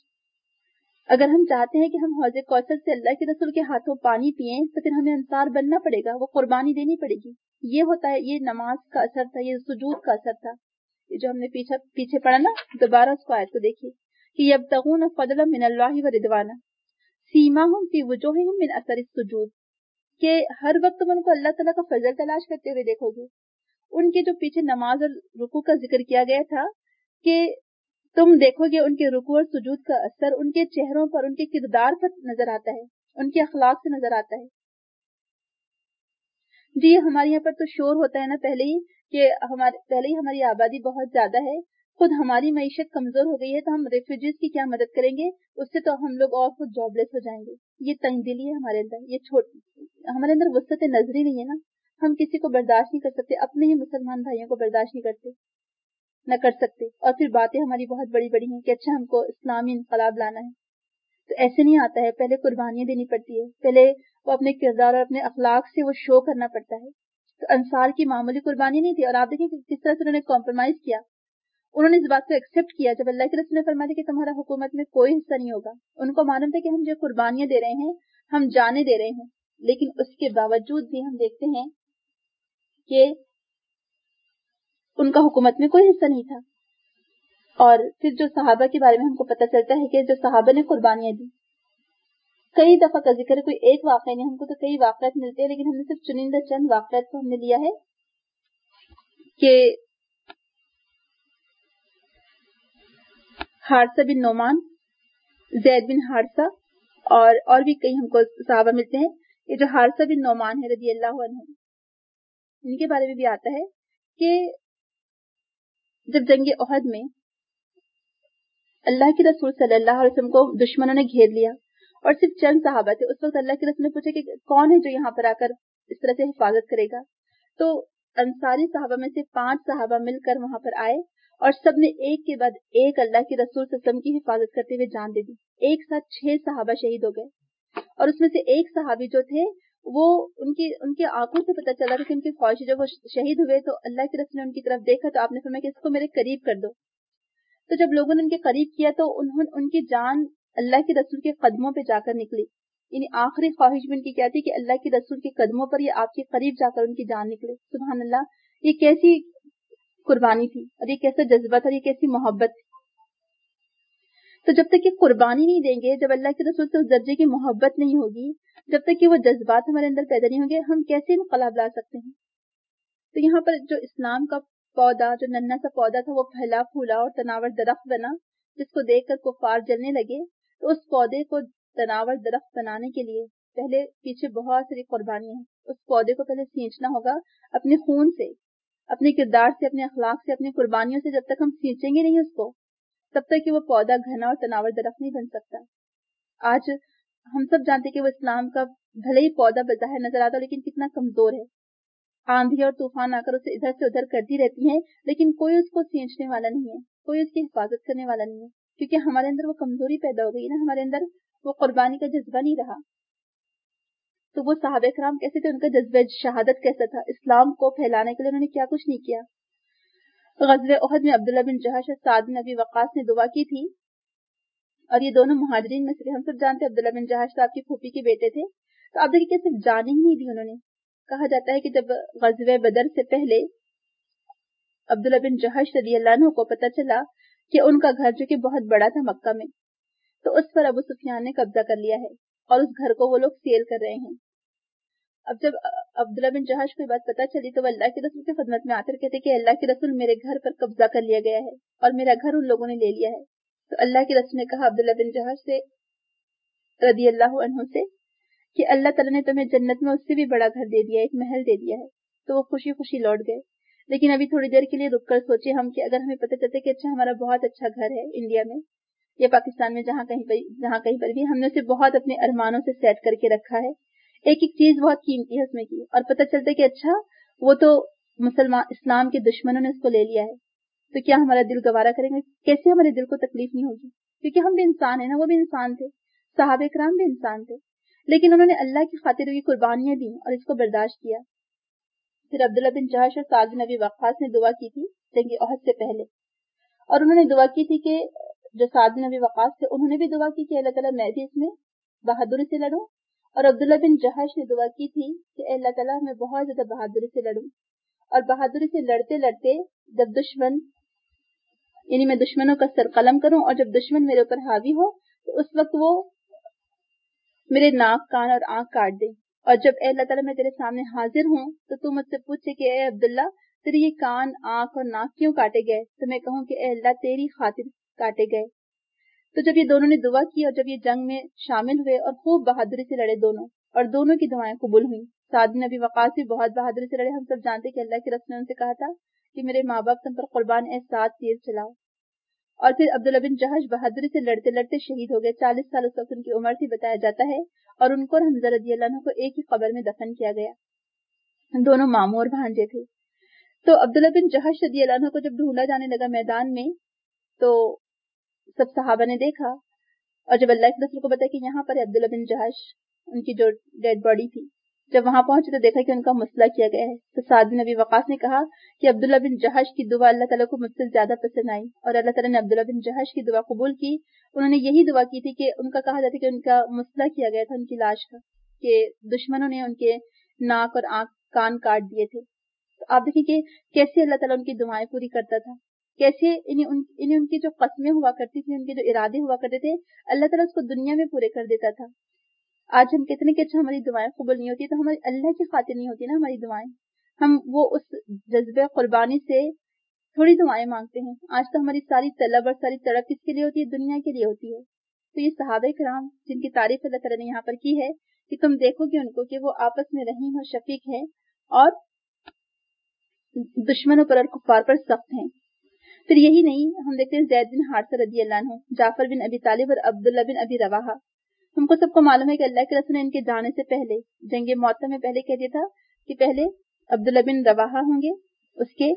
Speaker 1: अगर हम चाहते हैं कि हम हौज़े कौसर से अल्लाह के रसूल के हाथों पानी पिएं, तो फिर हमें अंसार बनना पड़ेगा, वो कुर्बानी देनी पड़ेगी। ये होता है, ये नमाज का असर था, ये सुजूद का असर था। ये जो हमने पीछे पढ़ा ना, दोबारा उसको आयत को देखिए कि यब्तगून फदलन मिनल्लाहि व रिदवाना सीमाहुम फी वुजूहिहिम मिन असरिस सुजूद, कि हर वक्त तुम उनको अल्लाह ताला का फजल तलाश करते हुए देखोगे। उनके जो पीछे नमाज और रुकू का जिक्र किया गया था कि तुम देखोगे उनके रुकू और सुजूद का असर उनके चेहरों पर, उनके किरदार पर नजर आता है, उनके अखलाक से नजर आता है। जी, हमारे यहाँ पर तो शोर होता है ना पहले ही हमारी आबादी बहुत ज्यादा है, खुद हमारी मईशत कमजोर हो गई है, तो हम रेफ्यूजीज की क्या मदद करेंगे, उससे तो हम लोग और खुद जॉबलेस हो जाएंगे। ये तंगदिली है हमारे अंदर, ये हमारे अंदर वसअत नजरी नहीं है ना, हम किसी को बर्दाश्त नहीं कर सकते, अपने ही मुसलमान भाइयों को बर्दाश्त नहीं कर सकते, और फिर बातें हमारी बहुत बड़ी बड़ी हैं कि अच्छा हमको इस्लामी इनकलाब लाना है। तो ऐसे नहीं आता है, पहले कुर्बानियां देनी पड़ती है, पहले वो अपने किरदार और अपने अखलाक से वो शो करना पड़ता है। तो अंसार की मामूली कुर्बानी नहीं थी, और आप देखें किस तरह से उन्होंने कॉम्प्रोमाइज किया। उन्होंने इस बात को एक्सेप्ट किया जब अल्लाह के रसूल ने फरमाया कि तुम्हारा हुकूमत में कोई हिस्सा नहीं होगा। उनको मालूम था कि हम जो कुर्बानियां दे रहे हैं, हम जाने दे रहे हैं, लेकिन उसके बावजूद भी हम देखते हैं कि उनका हुकूमत में कोई हिस्सा नहीं था। और फिर जो सहाबा के बारे में हमको पता चलता है कि जो सहाबा ने कुर्बानियां दी, कई दफा का जिक्र, कोई एक वाक़या नहीं, हमको तो कई वाक़यात मिलते हैं, लेकिन हमने सिर्फ चुनिंदा चंद वाक़यात को हमने लिया है कि हारसा बिन नोमान, जैद बिन हारसा, और भी कई हमको सहाबा मिलते हैं। ये जो हारसा बिन नोमान है रज़ी अल्लाहु अन्हु, इनके बारे में भी आता है कि जब जंगे ओहद में अल्लाह के रसूल सल्लल्लाहु अलैहि वसल्लम को दुश्मनों ने घेर लिया और सिर्फ चंद सहाबा थे, उस वक्त अल्लाह के रसूल ने पूछा कि कौन है जो यहाँ पर आकर इस तरह से हिफाजत करेगा। तो अंसारी सहाबा में से 5 सहाबा मिलकर वहां पर आए और सबने एक के बाद एक अल्लाह के रसूल सल्लल्लाहु अलैहि वसल्लम की हिफाजत करते हुए जान दे दी। एक साथ 6 सहाबा शहीद हो गए। اور اس میں سے ایک صحابی جو تھے وہ ان کی آنکھوں سے پتہ چلا تھا کہ ان کی خواہش جب وہ شہید ہوئے تو اللہ کے رسول نے ان کی طرف دیکھا تو آپ نے فرمایا کہ اس کو میرے قریب کر دو. تو جب لوگوں نے ان کے قریب کیا تو ان کی جان اللہ کے رسول کے قدموں پہ جا کر نکلی. یعنی آخری خواہش بھی ان کی کیا تھی کہ اللہ کے رسول کے قدموں پر یا آپ کے قریب جا کر ان کی جان نکلے. سبحان اللہ, یہ کیسی قربانی تھی اور یہ کیسا جذبہ تھا, یہ کیسی محبت تھی. تو جب تک یہ قربانی نہیں دیں گے, جب اللہ کے رسول سے اس درجے کی محبت نہیں ہوگی, جب تک کہ وہ جذبات ہمارے اندر پیدا نہیں ہوں گے, ہم کیسے انقلاب لا سکتے ہیں. تو یہاں پر جو اسلام کا پودا, جو ننھا سا پودا تھا, وہ پھیلا پھولا اور تناور درخت بنا, جس کو دیکھ کر کفار جلنے لگے. تو اس پودے کو تناور درخت بنانے کے لیے پہلے پیچھے بہت ساری قربانی ہیں. اس پودے کو پہلے سینچنا ہوگا اپنے خون سے, اپنے کردار سے, اپنے اخلاق سے, اپنی قربانیوں سے. جب تک ہم سینچیں گے نہیں اس کو, تب تک کہ وہ پودا گھنا اور تناور درخت نہیں بن سکتا. آج ہم سب جانتے کہ وہ اسلام کا بھلے ہی پودا بظاہر نظر آتا لیکن کتنا کمزور ہے. آندھی اور طوفان آ کر اسے ادھر سے ادھر کرتی رہتی ہیں, لیکن کوئی اس کو سینچنے والا نہیں ہے, کوئی اس کی حفاظت کرنے والا نہیں ہے, کیونکہ ہمارے اندر وہ کمزوری پیدا ہو گئی نا, ہمارے اندر وہ قربانی کا جذبہ نہیں رہا. تو وہ صحابہ کرام کیسے تھے, ان کا جذبہ شہادت کیسا تھا, اسلام کو پھیلانے کے لیے انہوں نے کیا کچھ نہیں کیا. غزوہ احد میں عبداللہ بن جہش اور سعد بن ابی وقاص نے دعا کی تھی, اور یہ دونوں مہاجرین میں سے, ہم سب جانتے ہیں عبداللہ بن جہش تو آپ کی پھوپھی کے بیٹے تھے. تو آپ دیکھیں کہ صرف جان ہی نہیں دی انہوں نے. کہا جاتا ہے کہ جب غزوہ بدر سے پہلے عبداللہ بن جہش رضی اللہ عنہ کو پتہ چلا کہ ان کا گھر جو کہ بہت بڑا تھا مکہ میں, تو اس پر ابو سفیان نے قبضہ کر لیا ہے اور اس گھر کو وہ لوگ سیل کر رہے ہیں. اب جب عبداللہ بن جہش کو یہ بات پتہ چلی تو وہ اللہ کے رسول کی خدمت میں آ کر کہتے کہ اللہ کے رسول, میرے گھر پر قبضہ کر لیا گیا ہے اور میرا گھر ان لوگوں نے لے لیا ہے. تو اللہ کے رسول نے کہا عبداللہ بن جہش سے رضی اللہ عنہ سے کہ اللہ تعالیٰ نے تمہیں جنت میں اس سے بھی بڑا گھر دے دیا ہے, ایک محل دے دیا ہے. تو وہ خوشی خوشی لوٹ گئے. لیکن ابھی تھوڑی دیر کے لیے رک کر سوچے ہم کہ اگر ہمیں پتہ چلتا کہ اچھا ہمارا بہت اچھا گھر ہے انڈیا میں یا پاکستان میں, جہاں کہیں پر بھی ہم نے اسے بہت اپنے ارمانوں سے سیٹ کر کے رکھا ہے, ایک ایک چیز بہت قیمتی ہے اس میں کی, اور پتہ چلتا ہے کہ اچھا وہ تو مسلمان اسلام کے دشمنوں نے اس کو لے لیا ہے, تو کیا ہمارا دل گوارا کریں گے؟ کیسے ہمارے دل کو تکلیف نہیں ہوگی, کیونکہ ہم بھی انسان ہیں نا, وہ بھی انسان تھے, صحابہ کرام بھی انسان تھے, لیکن انہوں نے اللہ کی خاطر یہ قربانیاں دی اور اس کو برداشت کیا. پھر عبداللہ بن جہش اور سعد بن ابی وقاص نے دعا کی تھی جنگ احد سے پہلے, اور انہوں نے دعا کی تھی کہ جو سعد بن ابی وقاص تھے انہوں نے بھی دعا کی کہ اللہ تعالیٰ میں بھی اس میں بہادری سے لڑوں, اور عبداللہ بن جہش نے دعا کی تھی کہ اے اللہ تعالیٰ میں بہت زیادہ بہادری سے لڑوں, اور بہادری سے لڑتے لڑتے جب دشمن یعنی میں دشمنوں کا سر قلم کروں, اور جب دشمن میرے اوپر حاوی ہو تو اس وقت وہ میرے ناک, کان اور آنکھ کاٹ دے, اور جب اے اللہ تعالیٰ میں تیرے سامنے حاضر ہوں تو تو مجھ سے پوچھے کہ اے عبداللہ تیرے یہ کان, آنکھ اور ناک کیوں کاٹے گئے, تو میں کہوں کہ اے اللہ تیری خاطر کاٹے گئے. تو جب یہ دونوں نے دعا کی اور جب یہ جنگ میں شامل ہوئے اور خوب بہادری سے لڑے دونوں, اور دونوں کی دعائیں قبول ہوئیں. سعد بن ابی وقاص بھی بہت بہادری سے لڑے, ہم سب جانتے کہ اللہ کے رسول نے ان سے کہا تھا کہ میرے ماں باپ تم پر قربان, اے سعد تیر چلاؤ. اور پھر عبداللہ بن جہش بہادری سے لڑتے لڑتے شہید ہو گئے. 40 سال اس وقت ان کی عمر تھی بتایا جاتا ہے, اور ان کو حمزہ رضی اللہ عنہ کو ایک ہی قبر میں دفن کیا گیا. دونوں ماموں اور بھانجے تھے. تو عبداللہ بن جہش رضی اللہ عنہ کو جب ڈھونڈا جانے لگا میدان میں, تو سب صحابہ نے دیکھا, اور جب اللہ کے رسول کو بتایا کہ یہاں پر عبداللہ بن جہش, ان کی جو ڈیڈ باڈی تھی, جب وہاں پہنچے تو دیکھا کہ ان کا مسئلہ کیا گیا ہے. تو سعد بن ابی وقاص نے کہا کہ عبداللہ بن جہش کی دعا اللہ تعالیٰ کو مجھ سے زیادہ پسند آئی, اور اللہ تعالیٰ نے عبداللہ بن جہش کی دعا قبول کی. انہوں نے یہی دعا کی تھی کہ ان کا کہا جاتا ہے کہ ان کا مسئلہ کیا گیا تھا ان کی لاش کا, کہ دشمنوں نے ان کے ناک اور آنکھ کان کاٹ دیے تھے. تو آپ دیکھیں کہ کیسے اللہ تعالیٰ ان کی دعائیں پوری کرتا تھا, کیسے انہیں ان کی جو قسمیں ہوا کرتی تھی, ان کے جو ارادے ہوا کرتے تھے, اللہ تعالیٰ اس کو دنیا میں پورے کر دیتا تھا. آج ہم کتنے کہ اچھا ہماری دعائیں قبول نہیں ہوتی, تو ہماری اللہ کی خاطر نہیں ہوتی نا ہماری دعائیں, ہم وہ اس جذبہ قربانی سے تھوڑی دعائیں مانگتے ہیں. آج تو ہماری ساری طلب اور ساری تڑپ کس کے لیے ہوتی ہے, دنیا کے لیے ہوتی ہے. تو یہ صحابہ کرام جن کی تعریف اللہ تعالیٰ نے یہاں پر کی ہے کہ تم دیکھو گے ان کو کہ وہ آپس میں رحیم اور شفیق ہیں, اور دشمنوں پر اور کفار پر سخت ہیں. پھر یہی نہیں, ہم دیکھتے ہیں زید بن حارثہ رضی اللہ عنہ, جعفر بن ابی طالب اور عبداللہ بن ابی رواحہ. ہم کو سب کو معلوم ہے کہ اللہ کے رسول نے ان کے جانے سے پہلے جنگ معطا میں پہلے کہہ دیا تھا کہ پہلے عبداللہ بن رواحہ ہوں گے, اس کے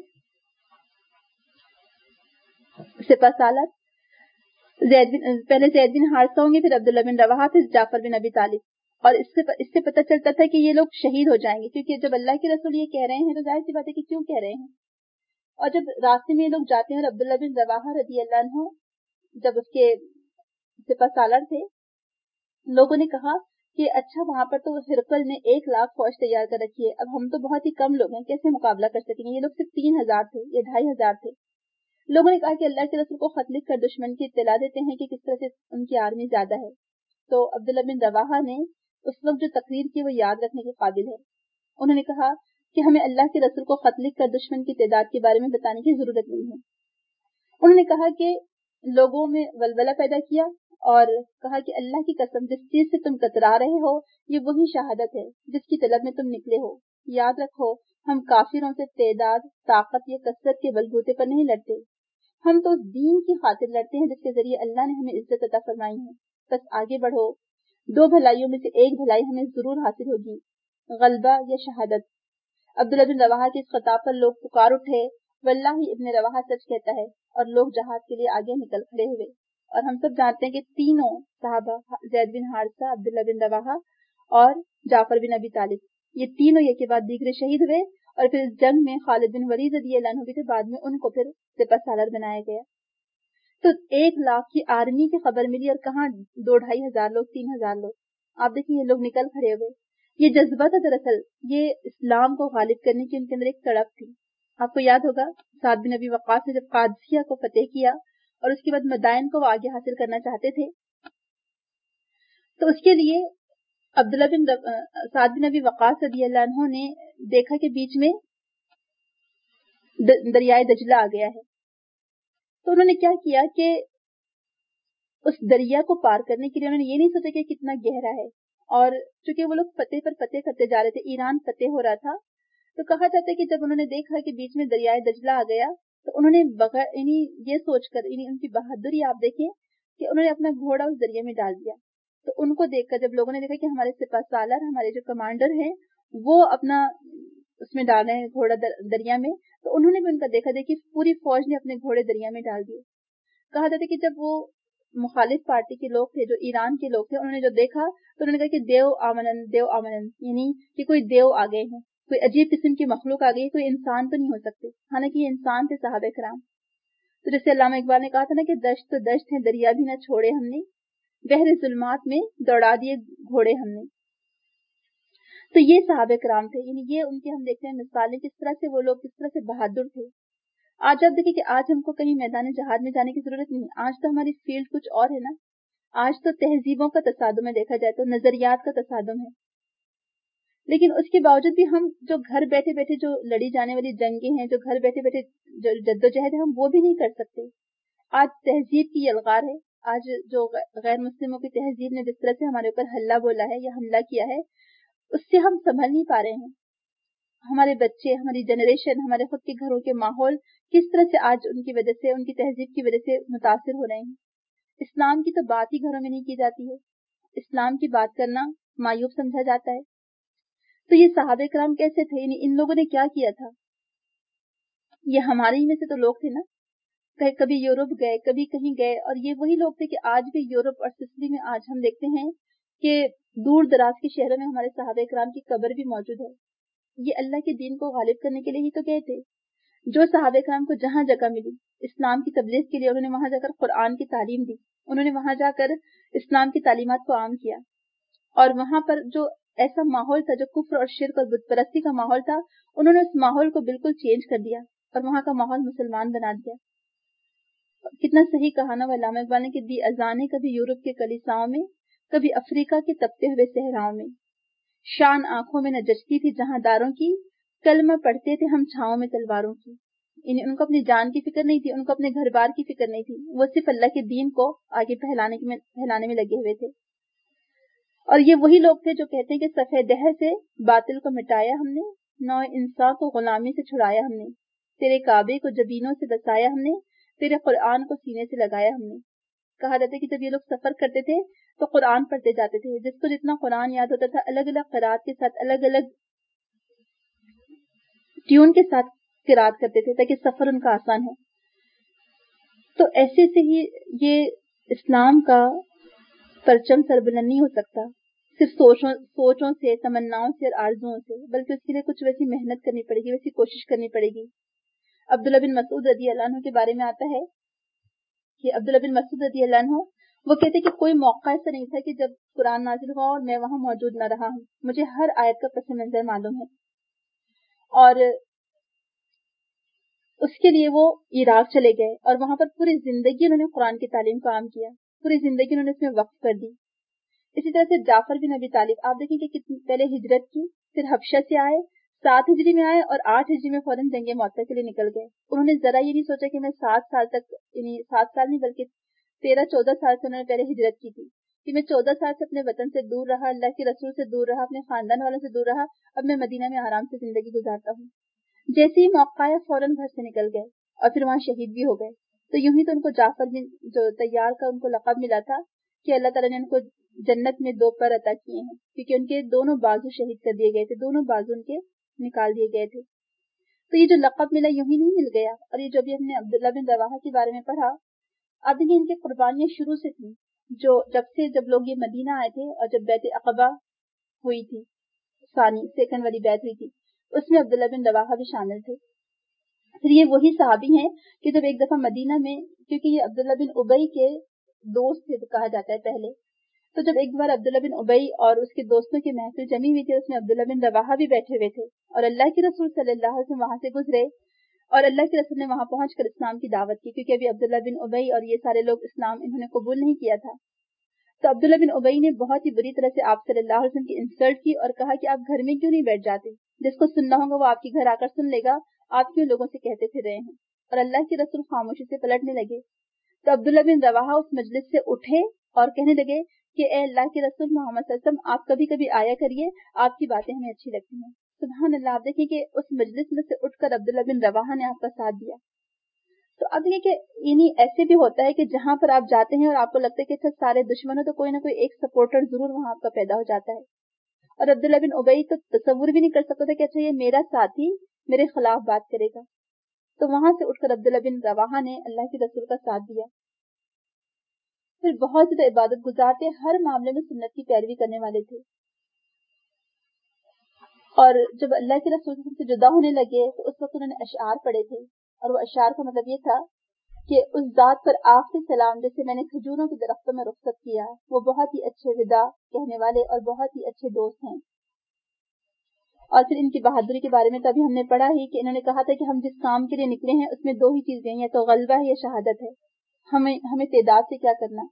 Speaker 1: سپہ سالار پہلے زید بن حارثہ ہوں گے, پھر عبداللہ بن رواحہ, پھر جعفر بن ابی طالب, اور اس سے پتہ چلتا تھا کہ یہ لوگ شہید ہو جائیں گے، کیونکہ جب اللہ کے رسول یہ کہہ رہے ہیں تو ظاہر سی بات ہے کہ کیوں کہہ رہے ہیں. اور جب راستے میں یہ لوگ جاتے ہیں اور عبداللہ بن رواحہ رضی اللہ عنہ جب اس کے سپہ سالار تھے، لوگوں نے کہا کہ اچھا وہاں پر تو ہرقل نے 1,00,000 فوج تیار کر رکھی ہے، اب ہم تو بہت ہی کم لوگ ہیں، کیسے مقابلہ کر سکیں گے؟ یہ لوگ صرف 3,000 تھے یا 2,500 تھے. لوگوں نے کہا کہ اللہ کے رسول کو خط لکھ کر دشمن کی اطلاع دیتے ہیں کہ کس طرح سے ان کی آرمی زیادہ ہے. تو عبداللہ بن رواحہ نے اس وقت جو تقریر کی وہ یاد رکھنے کے قابل ہے. انہوں نے کہا کہ ہمیں اللہ کے رسول کو خط لکھ کر دشمن کی تعداد کے بارے میں بتانے کی ضرورت نہیں ہے. انہوں نے کہا کہ لوگوں میں ولولہ پیدا کیا اور کہا کہ اللہ کی قسم جس چیز سے تم کترا رہے ہو یہ وہی شہادت ہے جس کی طلب میں تم نکلے ہو. یاد رکھو ہم کافروں سے تعداد، طاقت یا کثرت کے بلبوتے پر نہیں لڑتے، ہم تو اس دین کی خاطر لڑتے ہیں جس کے ذریعے اللہ نے ہمیں عزت عطا فرمائی ہے. بس آگے بڑھو، 2 بھلائیوں میں سے ایک بھلائی ہمیں ضرور حاصل ہوگی، غلبہ یا شہادت. عبداللہ بن رواحہ کے اس خطاب پر لوگ پکار اٹھے، واللہ ابن رواحہ سچ کہتا ہے، اور لوگ جہاد کے لیے آگے نکل کھڑے ہوئے. اور ہم سب جانتے ہیں کہ تینوں صحابہ زید بن حارثہ، عبداللہ بن رواحہ اور جعفر بن ابی طالب، یہ تینوں ایک کے بعد دیگرے شہید ہوئے. اور پھر اس جنگ میں خالد بن ولید رضی اللہ عنہ بھی تھے، بعد میں ان کو پھر سپہ سالار بنایا گیا. تو 1,00,000 کی آرمی کی خبر ملی اور کہاں 2,500 لوگ، 3,000 لوگ. آپ دیکھیں یہ لوگ نکل کھڑے ہوئے. یہ جذبہ تھا دراصل، یہ اسلام کو غالب کرنے کی ان کے اندر ایک تڑپ تھی. آپ کو یاد ہوگا سعد بن ابی وقاص نے جب قادسیہ کو فتح کیا اور اس کے بعد مدائن کو وہ آگے حاصل کرنا چاہتے تھے، تو اس کے لیے سعد بن ابی وقاص رضی اللہ عنہ نے دیکھا کہ بیچ میں دریائے دجلہ آ گیا ہے. تو انہوں نے کیا کیا کہ اس دریا کو پار کرنے کے لیے انہوں نے یہ نہیں سوچا کہ کتنا گہرا ہے، اور چونکہ وہ لوگ فتح پر فتح کرتے جا رہے تھے، ایران فتح ہو رہا تھا، تو کہا جاتا ہے کہ جب انہوں نے دیکھا کہ بیچ میں دریائے دجلہ آ گیا تو انہوں نے بغیر یہ سوچ کر ان کی بہادری آپ دیکھیں کہ انہوں نے اپنا گھوڑا اس دریا میں ڈال دیا. تو ان کو دیکھ کر جب لوگوں نے دیکھا کہ ہمارے سپہ سالار، ہمارے جو کمانڈر ہیں وہ اپنا اس میں ڈال رہے ہیں گھوڑا دریا میں، تو انہوں نے بھی ان کا دیکھا دیکھی پوری فوج نے اپنے گھوڑے دریا میں ڈال دیے. کہا جاتا ہے کہ جب وہ مخالف پارٹی کے لوگ تھے، جو ایران کے لوگ تھے، انہوں نے جو دیکھا تو انہوں نے کہا کہ دیو آمنن، یعنی کہ کوئی دیو آ گئے ہیں، کوئی عجیب قسم کی مخلوق آ گئی، کوئی انسان تو نہیں ہو سکتے. حالانکہ یہ انسان تھے صحابہ کرام. تو جیسے علامہ اقبال نے کہا تھا نا کہ دشت تو دشت ہے، دریا بھی نہ چھوڑے ہم نے، بحر ظلمات میں دوڑا دیے گھوڑے ہم نے. تو یہ صحابہ کرام تھے، یعنی یہ ان کے ہم دیکھتے ہیں مثالیں کس طرح سے وہ لوگ کس طرح سے بہادر تھے. آج آپ دیکھیں کہ آج ہم کو کہیں میدان جہاد میں جانے کی ضرورت نہیں، آج تو ہماری فیلڈ کچھ اور ہے نا. آج تو تہذیبوں کا تصادم ہے، دیکھا جائے تو نظریات کا تصادم ہے. لیکن اس کے باوجود بھی ہم جو گھر بیٹھے بیٹھے جو لڑی جانے والی جنگیں ہیں، جو گھر بیٹھے بیٹھے جو جدوجہد ہے، ہم وہ بھی نہیں کر سکتے. آج تہذیب کی یلغار ہے. آج جو غیر مسلموں کی تہذیب نے جس طرح سے ہمارے اوپر ہلہ بولا ہے یا حملہ کیا ہے، اس سے ہم سنبھل نہیں پا رہے ہیں. ہمارے بچے، ہماری جنریشن، ہمارے خود کے گھروں کے ماحول کس طرح سے آج ان کی وجہ سے، ان کی تہذیب کی وجہ سے متاثر ہو رہے ہیں. اسلام کی تو بات ہی گھروں میں نہیں کی جاتی ہے. اسلام کی بات کرنا معیوب سمجھا جاتا ہے. تو یہ صحابہ کرام کیسے تھے؟ یعنی ان لوگوں نے کیا کیا تھا؟ یہ ہمارے ہی میں سے تو لوگ تھے نا، کبھی یورپ گئے، کبھی کہیں گئے، اور یہ وہی لوگ تھے کہ آج بھی یورپ اور سسلی میں آج ہم دیکھتے ہیں کہ دور دراز کے شہروں میں ہمارے صحابہ کرام کی قبر بھی موجود ہے. یہ اللہ کے دین کو غالب کرنے کے لیے ہی تو گئے تھے. جو صحابہ کرام کو جہاں جگہ ملی اسلام کی تبلیغ کے لیے، انہوں نے وہاں جا کر قرآن کی تعلیم دی، انہوں نے وہاں جا کر اسلام کی تعلیمات کو عام کیا. اور وہاں پر جو ایسا ماحول تھا جو کفر اور شرک اور بت پرستی کا ماحول تھا، انہوں نے اس ماحول کو بالکل چینج کر دیا اور وہاں کا ماحول مسلمان بنا دیا. کتنا صحیح کہا نا علامہ اقبال نے کہ دی اذانیں کبھی یورپ کے کلیساؤں میں، کبھی افریقہ کے تپتے ہوئے صحراؤں میں، شان آنکھوں میں نہ جچتی تھی جہاں داروں کی، کلمہ پڑھتے تھے ہم چھاؤں میں تلواروں کی. یعنی ان کو اپنی جان کی فکر نہیں تھی، ان کو اپنے گھر بار کی فکر نہیں تھی، وہ صرف اللہ کے دین کو آگے پھیلانے میں لگے ہوئے تھے. اور یہ وہی لوگ تھے جو کہتے ہیں کہ صفحہ دہر سے باطل کو مٹایا ہم نے، نوع انسان کو غلامی سے چھڑایا ہم نے، تیرے کعبے کو جبینوں سے بسایا ہم نے، تیرے قرآن کو سینے سے لگایا ہم نے. کہا جاتا ہے کہ جب یہ لوگ سفر کرتے تھے تو قرآن پڑھتے جاتے تھے، جس کو جتنا قرآن یاد ہوتا تھا الگ الگ قرات کے ساتھ، الگ الگ ٹیون کے ساتھ قرات کرتے تھے تاکہ سفر ان کا آسان ہو. تو ایسے سے ہی یہ اسلام کا پرچم سربلند نہیں ہو سکتا. صرफ سوچوں سے، تمناؤں سے اور آرزوؤں سے، بلکہ اس کے لیے کچھ ویسی محنت کرنی پڑے گی، ویسی کوشش کرنی پڑے گی۔ عبداللہ بن مسعود رضی اللہ عنہ کے بارے میں آتا ہے کہ عبداللہ بن مسعود رضی اللہ عنہ وہ کہتے کہ کوئی موقع ایسا نہیں تھا کہ جب قرآن نازل ہوا اور میں وہاں موجود نہ رہا ہوں، مجھے ہر آیت کا پس منظر معلوم ہے۔ اور اس کے لیے وہ عراق چلے گئے اور وہاں پر پوری زندگی انہوں نے قرآن کی تعلیم کو عام کیا، پوری زندگی انہوں نے اس میں وقف کر دی۔ اسی طرح سے جعفر بن ابی طالب، آپ دیکھیں کہ کتنی پہلے ہجرت کی، پھر حبشہ سے آئے، 7 ہجری میں آئے اور 8 ہجری میں فوراً جنگ معطا کے لیے نکل گئے۔ انہوں نے ذرا یہ نہیں سوچا کہ میں 7 سال تک، یعنی 7 سال نہیں بلکہ 13-14 سال سے انہوں نے پہلے ہجرت کی تھی کہ میں 14 سال سے اپنے وطن سے دور رہا، اللہ کے رسول سے دور رہا، اپنے خاندان والوں سے دور رہا، اب میں مدینہ میں آرام سے زندگی گزارتا ہوں۔ جیسے ہی موقع آیا فوراً گھر سے نکل گئے اور پھر وہاں شہید بھی ہو گئے۔ تو یوں ہی تو ان کو جعفر بن جو طیار کا ان کو لقب ملا تھا کہ اللہ تعالیٰ نے ان کو جنت میں 2 پر عطا کیے ہیں، کیونکہ ان کے دونوں بازو شہید کر دیے گئے تھے، دونوں بازو ان کے نکال دیے گئے تھے۔ تو یہ جو لقب ملا یوں ہی نہیں مل گیا۔ اور یہ جو بھی ہم نے عبداللہ بن رواحہ کے بارے میں پڑھا، اب دیکھیں ان کی قربانیاں شروع سے تھیں، جب لوگ یہ مدینہ آئے تھے اور جب بیعت عقبہ ہوئی تھی، سیکنڈ والی بیعت ہوئی تھی، اس میں عبداللہ بن رواحہ بھی شامل تھے۔ پھر یہ وہی صحابی ہیں کہ جب ایک دفعہ مدینہ میں، کیونکہ یہ عبداللہ بن ابی کے دوست تھے کہا جاتا ہے پہلے، تو جب ایک بار عبداللہ بن ابی اور اس کے دوستوں کی محفل جمی ہوئی تھی، اس میں عبداللہ بن رواحہ بھی بیٹھے ہوئے تھے اور اللہ کے رسول صلی اللہ علیہ وسلم وہاں سے گزرے اور اللہ کے رسول نے وہاں پہنچ کر اسلام کی دعوت کی، کیونکہ ابھی عبداللہ بن ابی اور یہ سارے لوگ اسلام انہوں نے قبول نہیں کیا تھا۔ تو عبداللہ بن ابی نے بہت ہی بری طرح سے آپ صلی اللہ علیہ وسلم کی انسلٹ کی اور کہا کہ آپ گھر میں کیوں نہیں بیٹھ جاتے، جس کو سننا ہوگا وہ آپ کے گھر آ کر سن لے گا، آپ کیوں لوگوں سے کہتے پھر رہے ہیں۔ اور اللہ کے رسول خاموشی سے پلٹنے لگے۔ تو عبداللہ بن رواحہ اس مجلس سے اٹھے اور کہنے لگے کہ اے اللہ کے رسول محمد صلی اللہ علیہ وسلم، آپ کبھی کبھی آیا کریے، آپ کی باتیں ہمیں اچھی لگتی ہیں۔ سبحان اللہ، آپ دیکھیں کہ اس مجلس میں سے اٹھ کر عبداللہ بن رواحہ نے آپ کا ساتھ دیا۔ تو اب یہ کہ ایسے بھی ہوتا ہے کہ جہاں پر آپ جاتے ہیں اور آپ کو لگتا ہے کہ سارے دشمنوں تو کوئی نہ کوئی ایک سپورٹر ضرور وہاں آپ کا پیدا ہو جاتا ہے۔ اور عبداللہ بن ابی تو تصور بھی نہیں کر سکتا تھا کہ اچھا یہ میرا ساتھی میرے خلاف بات کرے گا۔ تو وہاں سے اٹھ کر عبداللہ بن رواحہ نے اللہ کے رسول کا ساتھ دیا۔ پھر بہت زیادہ عبادت گزار تھے، ہر معاملے میں سنت کی پیروی کرنے والے تھے۔ اور جب اللہ کے رسول سے جدا ہونے لگے تو اس وقت انہوں نے اشعار پڑھے تھے، اور وہ اشعار کا مطلب یہ تھا کہ اس ذات پر آخری سلام جیسے میں نے کھجوروں کے درختوں میں رخصت کیا، وہ بہت ہی اچھے ودا کہنے والے اور بہت ہی اچھے دوست ہیں۔ اور پھر ان کی بہادری کے بارے میں تو ابھی ہم نے پڑھا ہی کہ انہوں نے کہا تھا کہ ہم جس کام کے لیے نکلے ہیں اس میں 2 ہی چیزیں ہیں، یا تو غلبہ ہے یا شہادت ہے، ہمیں تعداد سے کیا کرنا۔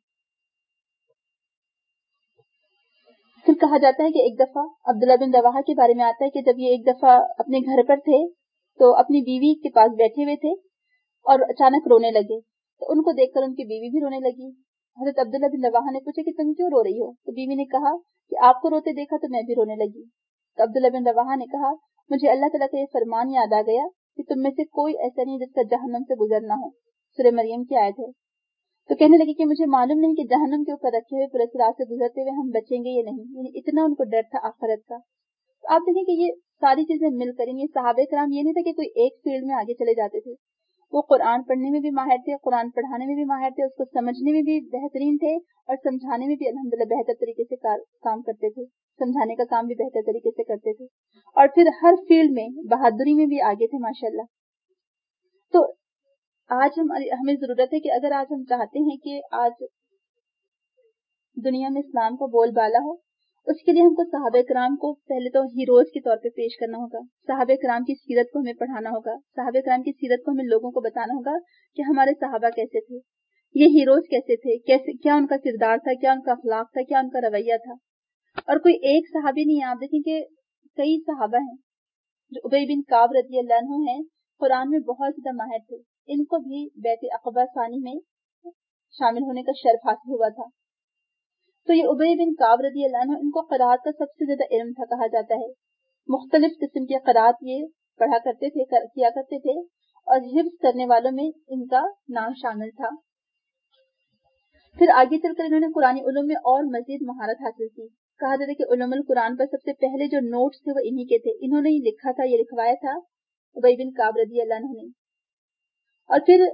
Speaker 1: پھر کہا جاتا ہے کہ ایک دفعہ عبداللہ بن رواحہ کے بارے میں آتا ہے کہ جب یہ ایک دفعہ اپنے گھر پر تھے تو اپنی بیوی کے پاس بیٹھے ہوئے تھے اور اچانک رونے لگے، تو ان کو دیکھ کر ان کی بیوی بھی رونے لگی۔ حضرت عبداللہ بن رواحہ نے پوچھا کہ تم کیوں رو رہی ہو؟ تو بیوی نے کہا کہ آپ کو روتے دیکھا تو میں بھی رونے لگی۔ تو عبداللہ بن رواحہ نے کہا مجھے اللہ تعالیٰ کا یہ فرمان یاد آ گیا کہ تم میں سے کوئی ایسا نہیں جس کا جہنم سے گزرنا ہو، سورہ مریم کی آیت ہے۔ تو کہنے لگے کہ مجھے معلوم نہیں کہ جہنم کے اوپر رکھے ہوئے پورے صراط سے گزرتے ہوئے ہم بچیں گے یا نہیں، یعنی اتنا ان کو ڈر تھا آخرت کا۔ تو آپ دیکھیں کہ یہ ساری چیزیں مل کر، یہ صحابہ کرام یہ نہیں تھا کہ کوئی ایک فیلڈ میں آگے چلے جاتے تھے، وہ قرآن پڑھنے میں بھی ماہر تھے، قرآن پڑھانے میں بھی ماہر تھے، اس کو سمجھنے میں بھی بہترین تھے اور سمجھانے میں بھی الحمدللہ بہتر طریقے سے کام کرتے تھے، سمجھانے کا کام بھی بہتر طریقے سے کرتے تھے، اور پھر ہر فیلڈ میں بہادری میں بھی آگے تھے ماشاءاللہ۔ تو آج ہمیں ضرورت ہے کہ اگر آج ہم چاہتے ہیں کہ آج دنیا میں اسلام کو بول بالا ہو، اس کے لیے ہم کو صحابہ کرام کو پہلے تو ہیروز کے طور پہ پیش کرنا ہوگا، صحابہ کرام کی سیرت کو ہمیں پڑھانا ہوگا، صحابہ کرام کی سیرت کو ہمیں لوگوں کو بتانا ہوگا کہ ہمارے صحابہ کیسے تھے، یہ ہیروز کیسے تھے، کیا ان کا کردار تھا، کیا ان کا اخلاق تھا، کیا ان کا رویہ تھا۔ اور کوئی ایک صحابی نہیں ہے، آپ دیکھیں کہ کئی صحابہ ہیں، جو ابی بن کعب رضی اللہ عنہ ہیں، قرآن میں بہت زیادہ ماہر تھے، ان کو بھی بیعت عقبہ ثانی میں شامل ہونے کا شرف حاصل ہوا تھا۔ تو یہ ابی بن کعب رضی اللہ عنہ، ان کو قرات کا سب سے زیادہ علم تھا کہا جاتا ہے، مختلف قسم کی قرات یہ پڑھا کرتے تھے، کیا کرتے تھے، اور حفظ کرنے والوں میں ان کا نام شامل تھا۔ پھر آگے چل کر انہوں نے قرآن علوم میں اور مزید مہارت حاصل کی، کہا جاتا ہے کہ علوم القرآن پر سب سے پہلے جو نوٹس تھے وہ انہی کے تھے، انہوں نے ہی لکھا تھا، یہ لکھوایا تھا ابی بن کعب رضی اللہ عنہ نے۔ اور پھر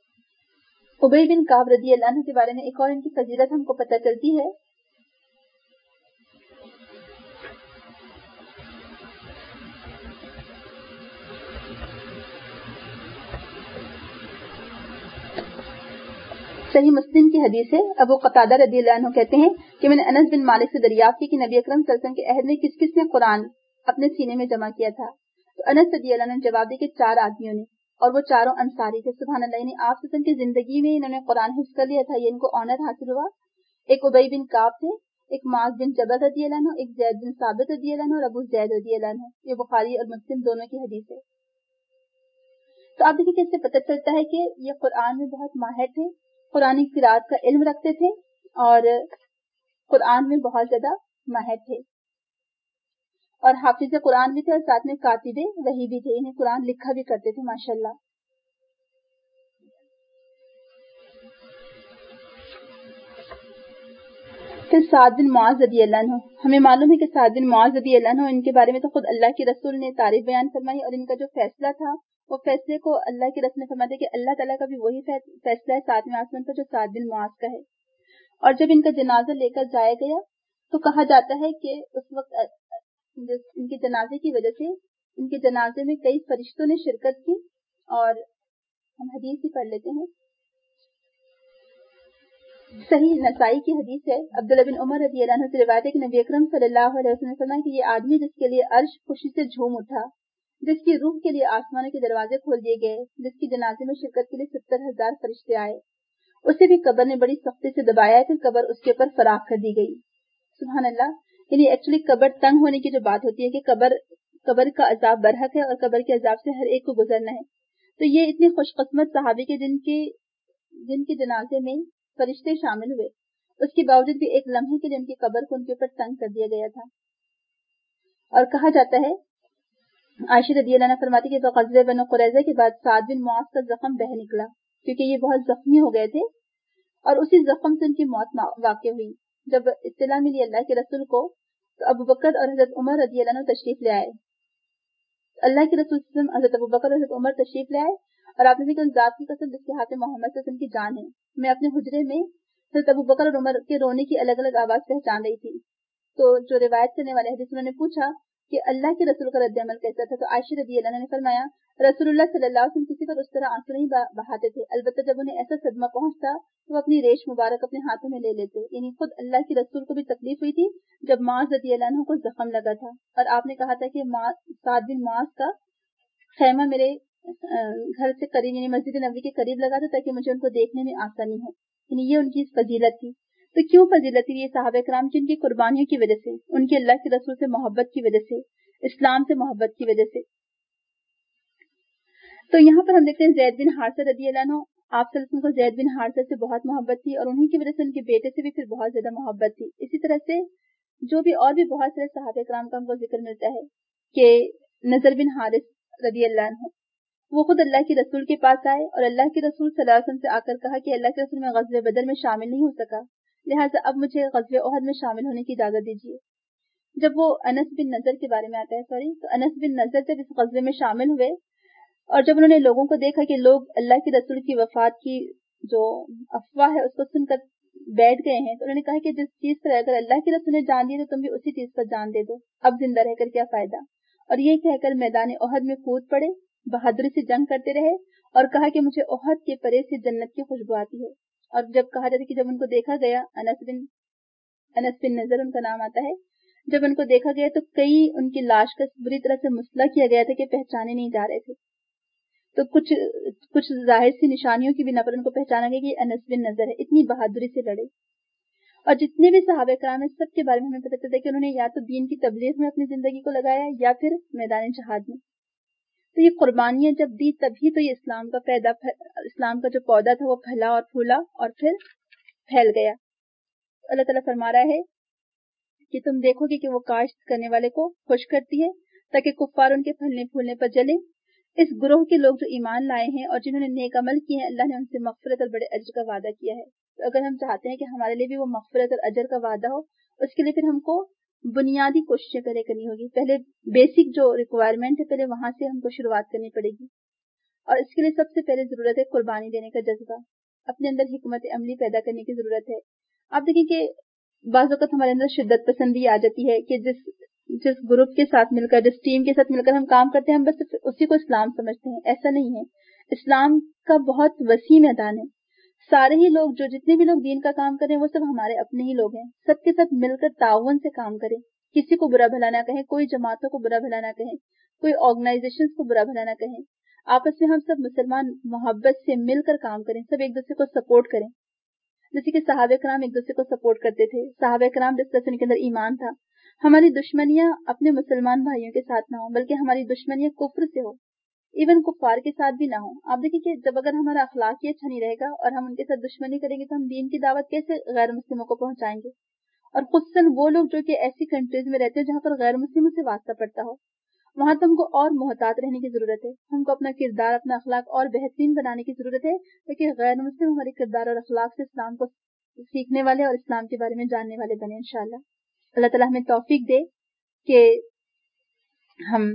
Speaker 1: ابی بن کعب رضی اللہ عنہ کے بارے میں ایک اور ان کی فضیلت ہم کو پتہ چلتی ہے صحیح مسلم کی حدیث ہے، ابو قتادہ رضی اللہ عنہ کہتے ہیں کہ میں نے انس بن مالک سے دریافت کی کہ نبی اکرم صلی اللہ علیہ وسلم کے عہد میں کس کس نے قرآن اپنے سینے میں جمع کیا تھا؟ تو انس رضی اللہ عنہ نے جواب دیا کہ 4 آدمیوں نے، اور وہ چاروں انصاری تھے. سبحان اللہ، یعنی آپ صلی اللہ علیہ وسلم کی زندگی میں انہوں نے قرآن حفظ کر لیا تھا، یہ ان کو آنر حاصل ہوا. ایک ابی بن کعب تھے، ایک معاذ بن جبل رضی اللہ عنہ، ایک زید بن ثابت رضی اللہ عنہ اور ابو زید رضی اللہ عنہ. یہ بخاری اور مسلم دونوں کی حدیث ہے. تو آپ دیکھیں کہ اس سے پتہ چلتا ہے کہ یہ قرآن میں بہت ماہر تھے، قرآن قرات کا علم رکھتے تھے اور قرآن میں بہت زیادہ ماہر تھے، اور حافظ قرآن بھی تھے اور ساتھ میں کاتب وحی بھی تھے، انہیں قرآن لکھا بھی کرتے تھے ماشاءاللہ. پھر سعد بن معاذ رضی اللہ عنہ، ہمیں معلوم ہے کہ سعد بن معاذ رضی اللہ عنہ، ان کے بارے میں تو خود اللہ کے رسول نے تعریف بیان فرمائی، اور ان کا جو فیصلہ تھا وہ فیصلے کو اللہ کے رسول نے فرمایا تھا کہ اللہ تعالیٰ کا بھی وہی فیصلہ ہے 7ویں آسمان پر جو سعد بن معاذ کا ہے. اور جب ان کا جنازہ لے کر جایا گیا تو کہا جاتا ہے کہ اس وقت ان کے جنازے کی وجہ سے ان کے جنازے میں کئی فرشتوں نے شرکت کی. اور ہم حدیث ہی پڑھ لیتے ہیں، صحیح نسائی کی حدیث ہے، عبداللہ بن عمر رضی اللہ عنہ سے روایت ہے کہ نبی اکرم صلی اللہ علیہ وسلم نے فرمایا کہ یہ آدمی جس کے لیے عرش خوشی سے جھوم اٹھا، جس کی روح کے لیے آسمانوں کے دروازے کھول دیے گئے، جس کی جنازے میں شرکت کے لیے 70,000 فرشتے آئے، اسے بھی قبر نے بڑی سختی سے دبایا، پھر قبر اس کے اوپر فراخ کر دی گئی. سبحان اللہ، یعنی ایکچولی قبر تنگ ہونے کی جو بات ہوتی ہے کہ قبر کا عذاب برحق ہے اور قبر کے عذاب سے ہر ایک کو گزرنا ہے. تو یہ اتنے خوش قسمت صحابی کے جن کے جنازے میں فرشتے شامل ہوئے، اس کے باوجود بھی ایک لمحے کے لیے ان کی قبر کو ان کے اوپر تنگ کر دیا گیا تھا. اور کہا جاتا ہے، عائشہ رضی اللہ عنہ فرماتی کہ غزوہ بنو قریظہ کے بعد سعد بن معاذ کا زخم بہہ نکلا کیونکہ یہ بہت زخمی ہو گئے تھے، اور اسی زخم سے ان کی موت واقع ہوئی. جب اطلاع ملی اللہ کے رسول کو تو ابو بکر اور حضرت عمر رضی اللہ عنہ تشریف لے آئے. اللہ کے رسول صلی اللہ علیہ وسلم حضرت ابو بکر اور حضرت عمر تشریف لے آئے، اور آپ نے دیکھا اس ذات کی قسم جس کے ہاتھ میں محمد صلی اللہ علیہ وسلم کی جان ہے، میں اپنے حجرے میں حضرت ابو بکر اور عمر کے رونے کی الگ الگ آواز پہچان رہی تھی. تو جو روایت کرنے والے حدیث انہوں نے پوچھا کہ اللہ کے رسول کا رد عمل کیسا تھا، تو عائشہ رضی اللہ عنہ نے فرمایا رسول اللہ صلی اللہ علیہ وسلم کسی پر اس طرح آنسو نہیں بہاتے تھے، البتہ جب انہیں ایسا صدمہ پہنچتا تو وہ اپنی ریش مبارک اپنے ہاتھوں میں لے لیتے. یعنی خود اللہ کے رسول کو بھی تکلیف ہوئی تھی جب معاذ رضی اللہ عنہ کو زخم لگا تھا، اور آپ نے کہا تھا کہ سعد بن معاذ کا خیمہ میرے گھر سے قریب یعنی مسجد نبوی کے قریب لگا تھا تاکہ مجھے ان کو دیکھنے میں آسانی ہو. یعنی یہ ان کی فضیلت تھی. تو کیوں فضیلت تھی؟ یہ صحابہ کرام کی ان کی قربانیوں کی وجہ سے، ان کے اللہ کے رسول سے محبت کی وجہ سے، اسلام سے محبت کی وجہ سے. تو یہاں پر ہم دیکھتے ہیں زید بن حارثہ رضی اللہ عنہ، آپ صلی اللہ علیہ وسلم کو زید بن حارثہ سے بہت محبت تھی، اور انہی کی وجہ سے ان کے بیٹے سے بھی پھر بہت زیادہ محبت تھی. اسی طرح سے جو بھی اور بھی بہت سارے صحابہ کرام کا ہم کو ذکر ملتا ہے کہ نضر بن حارث رضی اللہ عنہ وہ خود اللہ کے رسول کے پاس آئے، اور اللہ کے رسول صلی اللہ علیہ وسلم سے آ کر کہا کہ اللہ کے رسول میں غزوہ بدر میں شامل نہیں ہو سکا، لہٰذا اب مجھے غزوہ احد میں شامل ہونے کی اجازت دیجیے. جب وہ انس بن نضر کے بارے میں آتا ہے تو انس بن نضر جب اس غزوے میں شامل ہوئے، اور جب انہوں نے لوگوں کو دیکھا کہ لوگ اللہ کے رسول کی وفات کی جو افواہ ہے اس کو سن کر بیٹھ گئے ہیں، تو انہوں نے کہا کہ جس چیز پر اگر اللہ کے رسول نے جان دی تو تم بھی اسی چیز پر جان دے دو، اب زندہ رہ کر کیا فائدہ. اور یہ کہہ کر میدان احد میں کود پڑے، بہادری سے جنگ کرتے رہے، اور کہا کہ مجھے احد کے پرے سے جنت کی خوشبو آتی ہے. اور جب کہا جاتا ہے کہ جب ان کو دیکھا گیا، انس بن نضر ان کا نام آتا ہے، جب ان کو دیکھا گیا تو کئی ان کی لاش کا بری طرح سے مسئلہ کیا گیا تھا کہ پہچانے نہیں جا رہے تھے. تو کچھ ظاہر سی نشانیوں کی بنا پر ان کو پہچانا گیا کہ یہ انس بن نضر ہے، اتنی بہادری سے لڑے. اور جتنے بھی صحابہ کرام ہیں سب کے بارے میں ہمیں پتہ چلتا ہے کہ انہوں نے یا تو دین کی تبلیغ میں اپنی زندگی کو لگایا یا پھر میدان جہاد میں. تو یہ قربانیاں جب دی تبھی تو یہ اسلام کا جو پودا تھا وہ پھلا اور پھولا اور پھر پھیل گیا. اللہ تعالیٰ فرما رہا ہے کہ تم دیکھو گے کہ وہ کاشت کرنے والے کو خوش کرتی ہے تاکہ کفار ان کے پھلنے پھولنے پر جلیں. اس گروہ کے لوگ جو ایمان لائے ہیں اور جنہوں نے نیک عمل کیے ہیں، اللہ نے ان سے مغفرت اور بڑے اجر کا وعدہ کیا ہے. تو اگر ہم چاہتے ہیں کہ ہمارے لیے بھی وہ مغفرت اور اجر کا وعدہ ہو، اس کے لیے پھر ہم کو بنیادی کوششیں کرنی ہوگی. پہلے بیسک جو ریکوائرمنٹ ہے پہلے وہاں سے ہم کو شروعات کرنی پڑے گی، اور اس کے لیے سب سے پہلے ضرورت ہے قربانی دینے کا جذبہ، اپنے اندر حکمت عملی پیدا کرنے کی ضرورت ہے. آپ دیکھیں کہ بعض اوقات ہمارے اندر شدت پسندی آ جاتی ہے کہ جس گروپ کے ساتھ مل کر، جس ٹیم کے ساتھ مل کر ہم کام کرتے ہیں، ہم بس اسی کو اسلام سمجھتے ہیں. ایسا نہیں ہے. اسلام کا بہت وسیع میدان ہے. سارے ہی لوگ جتنے بھی لوگ دین کا کام کریں وہ سب ہمارے اپنے ہی لوگ ہیں. سب کے ساتھ مل کر تعاون سے کام کریں, کسی کو برا بھلا نہ کہیں, کوئی جماعتوں کو برا بھلا نہ کہیں, کوئی آرگنائزیشن کو برا بھلا نہ کہیں. آپس میں ہم سب مسلمان محبت سے مل کر کام کریں, سب ایک دوسرے کو سپورٹ کریں. جیسے کہ صحابہ کرام ایک دوسرے کو سپورٹ کرتے تھے, صحابہ کرام جس طرح سے ان کے اندر ایمان تھا. ہماری دشمنیاں اپنے مسلمان بھائیوں کے ساتھ نہ ہوں, بلکہ ہماری دشمنیاں کفر سے ہو, ایون کفار کے ساتھ بھی نہ ہوں. آپ دیکھیں کہ جب اگر ہمارا اخلاق ہی اچھا نہیں رہے گا اور ہم ان کے ساتھ دشمنی کریں گے تو ہم دین کی دعوت کیسے غیر مسلموں کو پہنچائیں گے؟ اور خصوصاً وہ لوگ جو کہ ایسی کنٹریز میں رہتے ہیں جہاں پر غیر مسلموں سے واسطہ پڑتا ہو, وہاں تو ہم کو اور محتاط رہنے کی ضرورت ہے. ہم کو اپنا کردار, اپنا اخلاق اور بہترین بنانے کی ضرورت ہے, تاکہ غیر مسلم ہمارے کردار اور اخلاق سے اسلام کو سیکھنے والے اور اسلام کے بارے میں جاننے والے بنے انشاءاللہ. اللہ تعالیٰ ہمیں توفیق دے کہ ہم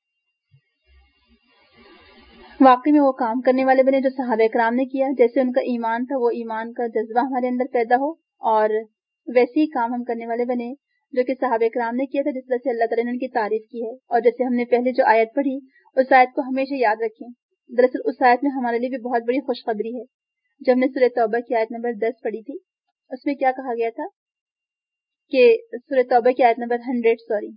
Speaker 1: واقعی میں وہ کام کرنے والے بنے جو صحابہ کرام نے کیا. جیسے ان کا ایمان تھا, وہ ایمان کا جذبہ ہمارے اندر پیدا ہو, اور ویسے ہی کام ہم کرنے والے بنے جو کہ صحابہ کرام نے کیا تھا, جس طرح سے اللہ تعالیٰ نے ان کی تعریف کی ہے. اور جیسے ہم نے پہلے جو آیت پڑھی, اس آیت کو ہمیشہ یاد رکھیں. دراصل اس آیت میں ہمارے لیے بھی بہت بڑی خوشخبری ہے. جب ہم نے سورہ توبہ کی آیت نمبر 10 پڑھی تھی, اس میں کیا کہا گیا تھا کہ سورہ توبہ کی آیت نمبر 100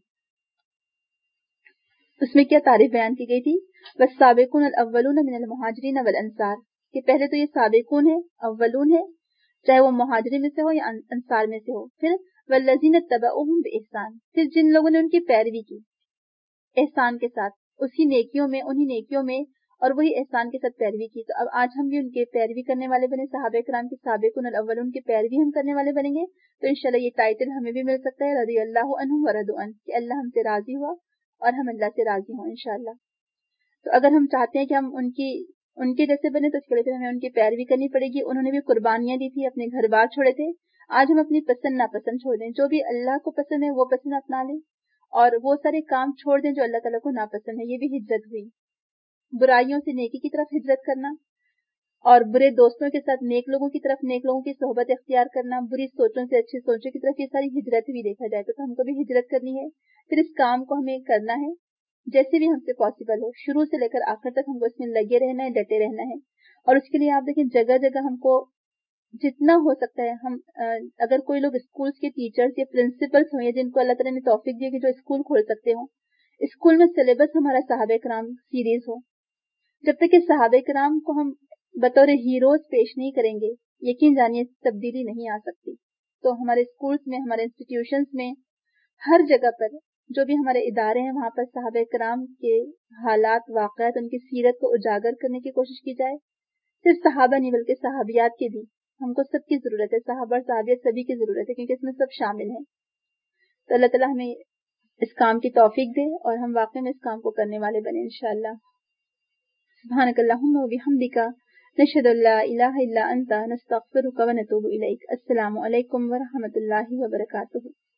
Speaker 1: اس میں کیا تعریف بیان کی گئی تھی؟ والسابقون الاولون من المہاجرین والانصار, کہ پہلے تو یہ سابقون ہے, اولون ہے, چاہے وہ مہاجرین میں سے ہو یا انصار میں سے ہو. پھر والذین اتبعوہم بإحسان, پھر جن لوگوں نے ان کی پیروی کی احسان کے ساتھ, اسی نیکیوں میں, انہی نیکیوں میں اور وہی احسان کے ساتھ پیروی کی. تو اب آج ہم بھی ان کے پیروی کرنے والے بنے, صحابہ کرام کے سابقون الاولون کی پیروی ہم کرنے والے بنیں گے. تو انشاءاللہ یہ ٹائٹل ہمیں بھی مل سکتا ہے, رضی اللہ عنہم ورضوا عنہ, کہ اللہ ہم سے راضی ہوا اور ہم اللہ سے راضی ہوں انشاءاللہ. تو اگر ہم چاہتے ہیں کہ ہم ان کے جیسے بنے, تو اس کے لیے ہمیں ان کی پیروی کرنی پڑے گی. انہوں نے بھی قربانیاں دی تھی, اپنے گھر بار چھوڑے تھے. آج ہم اپنی پسند ناپسند چھوڑ دیں, جو بھی اللہ کو پسند ہے وہ پسند اپنا لیں, اور وہ سارے کام چھوڑ دیں جو اللہ تعالیٰ کو ناپسند ہے. یہ بھی ہجرت ہوئی. برائیوں سے نیکی کی طرف ہجرت کرنا, اور برے دوستوں کے ساتھ نیک لوگوں کی طرف, نیک لوگوں کی صحبت اختیار کرنا, بری سوچوں سے اچھی سوچوں کی طرف, یہ ساری ہجرت بھی دیکھا جائے تو ہم کو بھی ہجرت کرنی ہے. پھر اس کام کو ہمیں کرنا ہے جیسے بھی ہم سے پاسبل ہو, شروع سے لے کر آخر تک ہم کو اس میں لگے رہنا ہے, ڈٹے رہنا ہے. اور اس کے لیے آپ دیکھیں جگہ جگہ ہم کو جتنا ہو سکتا ہے, ہم اگر کوئی لوگ اسکولز کے ٹیچرز یا پرنسپلز ہوں, یا جن کو اللہ تعالیٰ نے توفیق دی کہ جو اسکول کھول سکتے ہوں, اسکول میں سلیبس ہمارا صحابہ کرام سیریز ہو. جب تک کہ صحابہ کرام کو ہم بطور ہیروز پیش نہیں کریں گے, یقین جانیے تبدیلی نہیں آ سکتی. تو ہمارے اسکولز میں, ہمارے انسٹیٹیوشنز میں, ہر جگہ پر جو بھی ہمارے ادارے ہیں, وہاں پر صحابہ کرام کے حالات, واقعات, ان کی سیرت کو اجاگر کرنے کی کوشش کی جائے. صرف صحابہ نہیں بلکہ صحابیات کے بھی, ہم کو سب کی ضرورت ہے. صحابہ اور صحابیات سبھی کی ضرورت ہے, کیونکہ اس میں سب شامل ہیں. تو اللہ تعالیٰ ہمیں اس کام کی توفیق دے اور ہم واقعی میں اس کام کو کرنے والے بنے انشاءاللہ. سبحانک اللہم و بحمدک, نشہد ان لا الہ الا انت, نستغفرک و نتوب الیک. السلام علیکم ورحمۃ اللہ وبرکاتہ.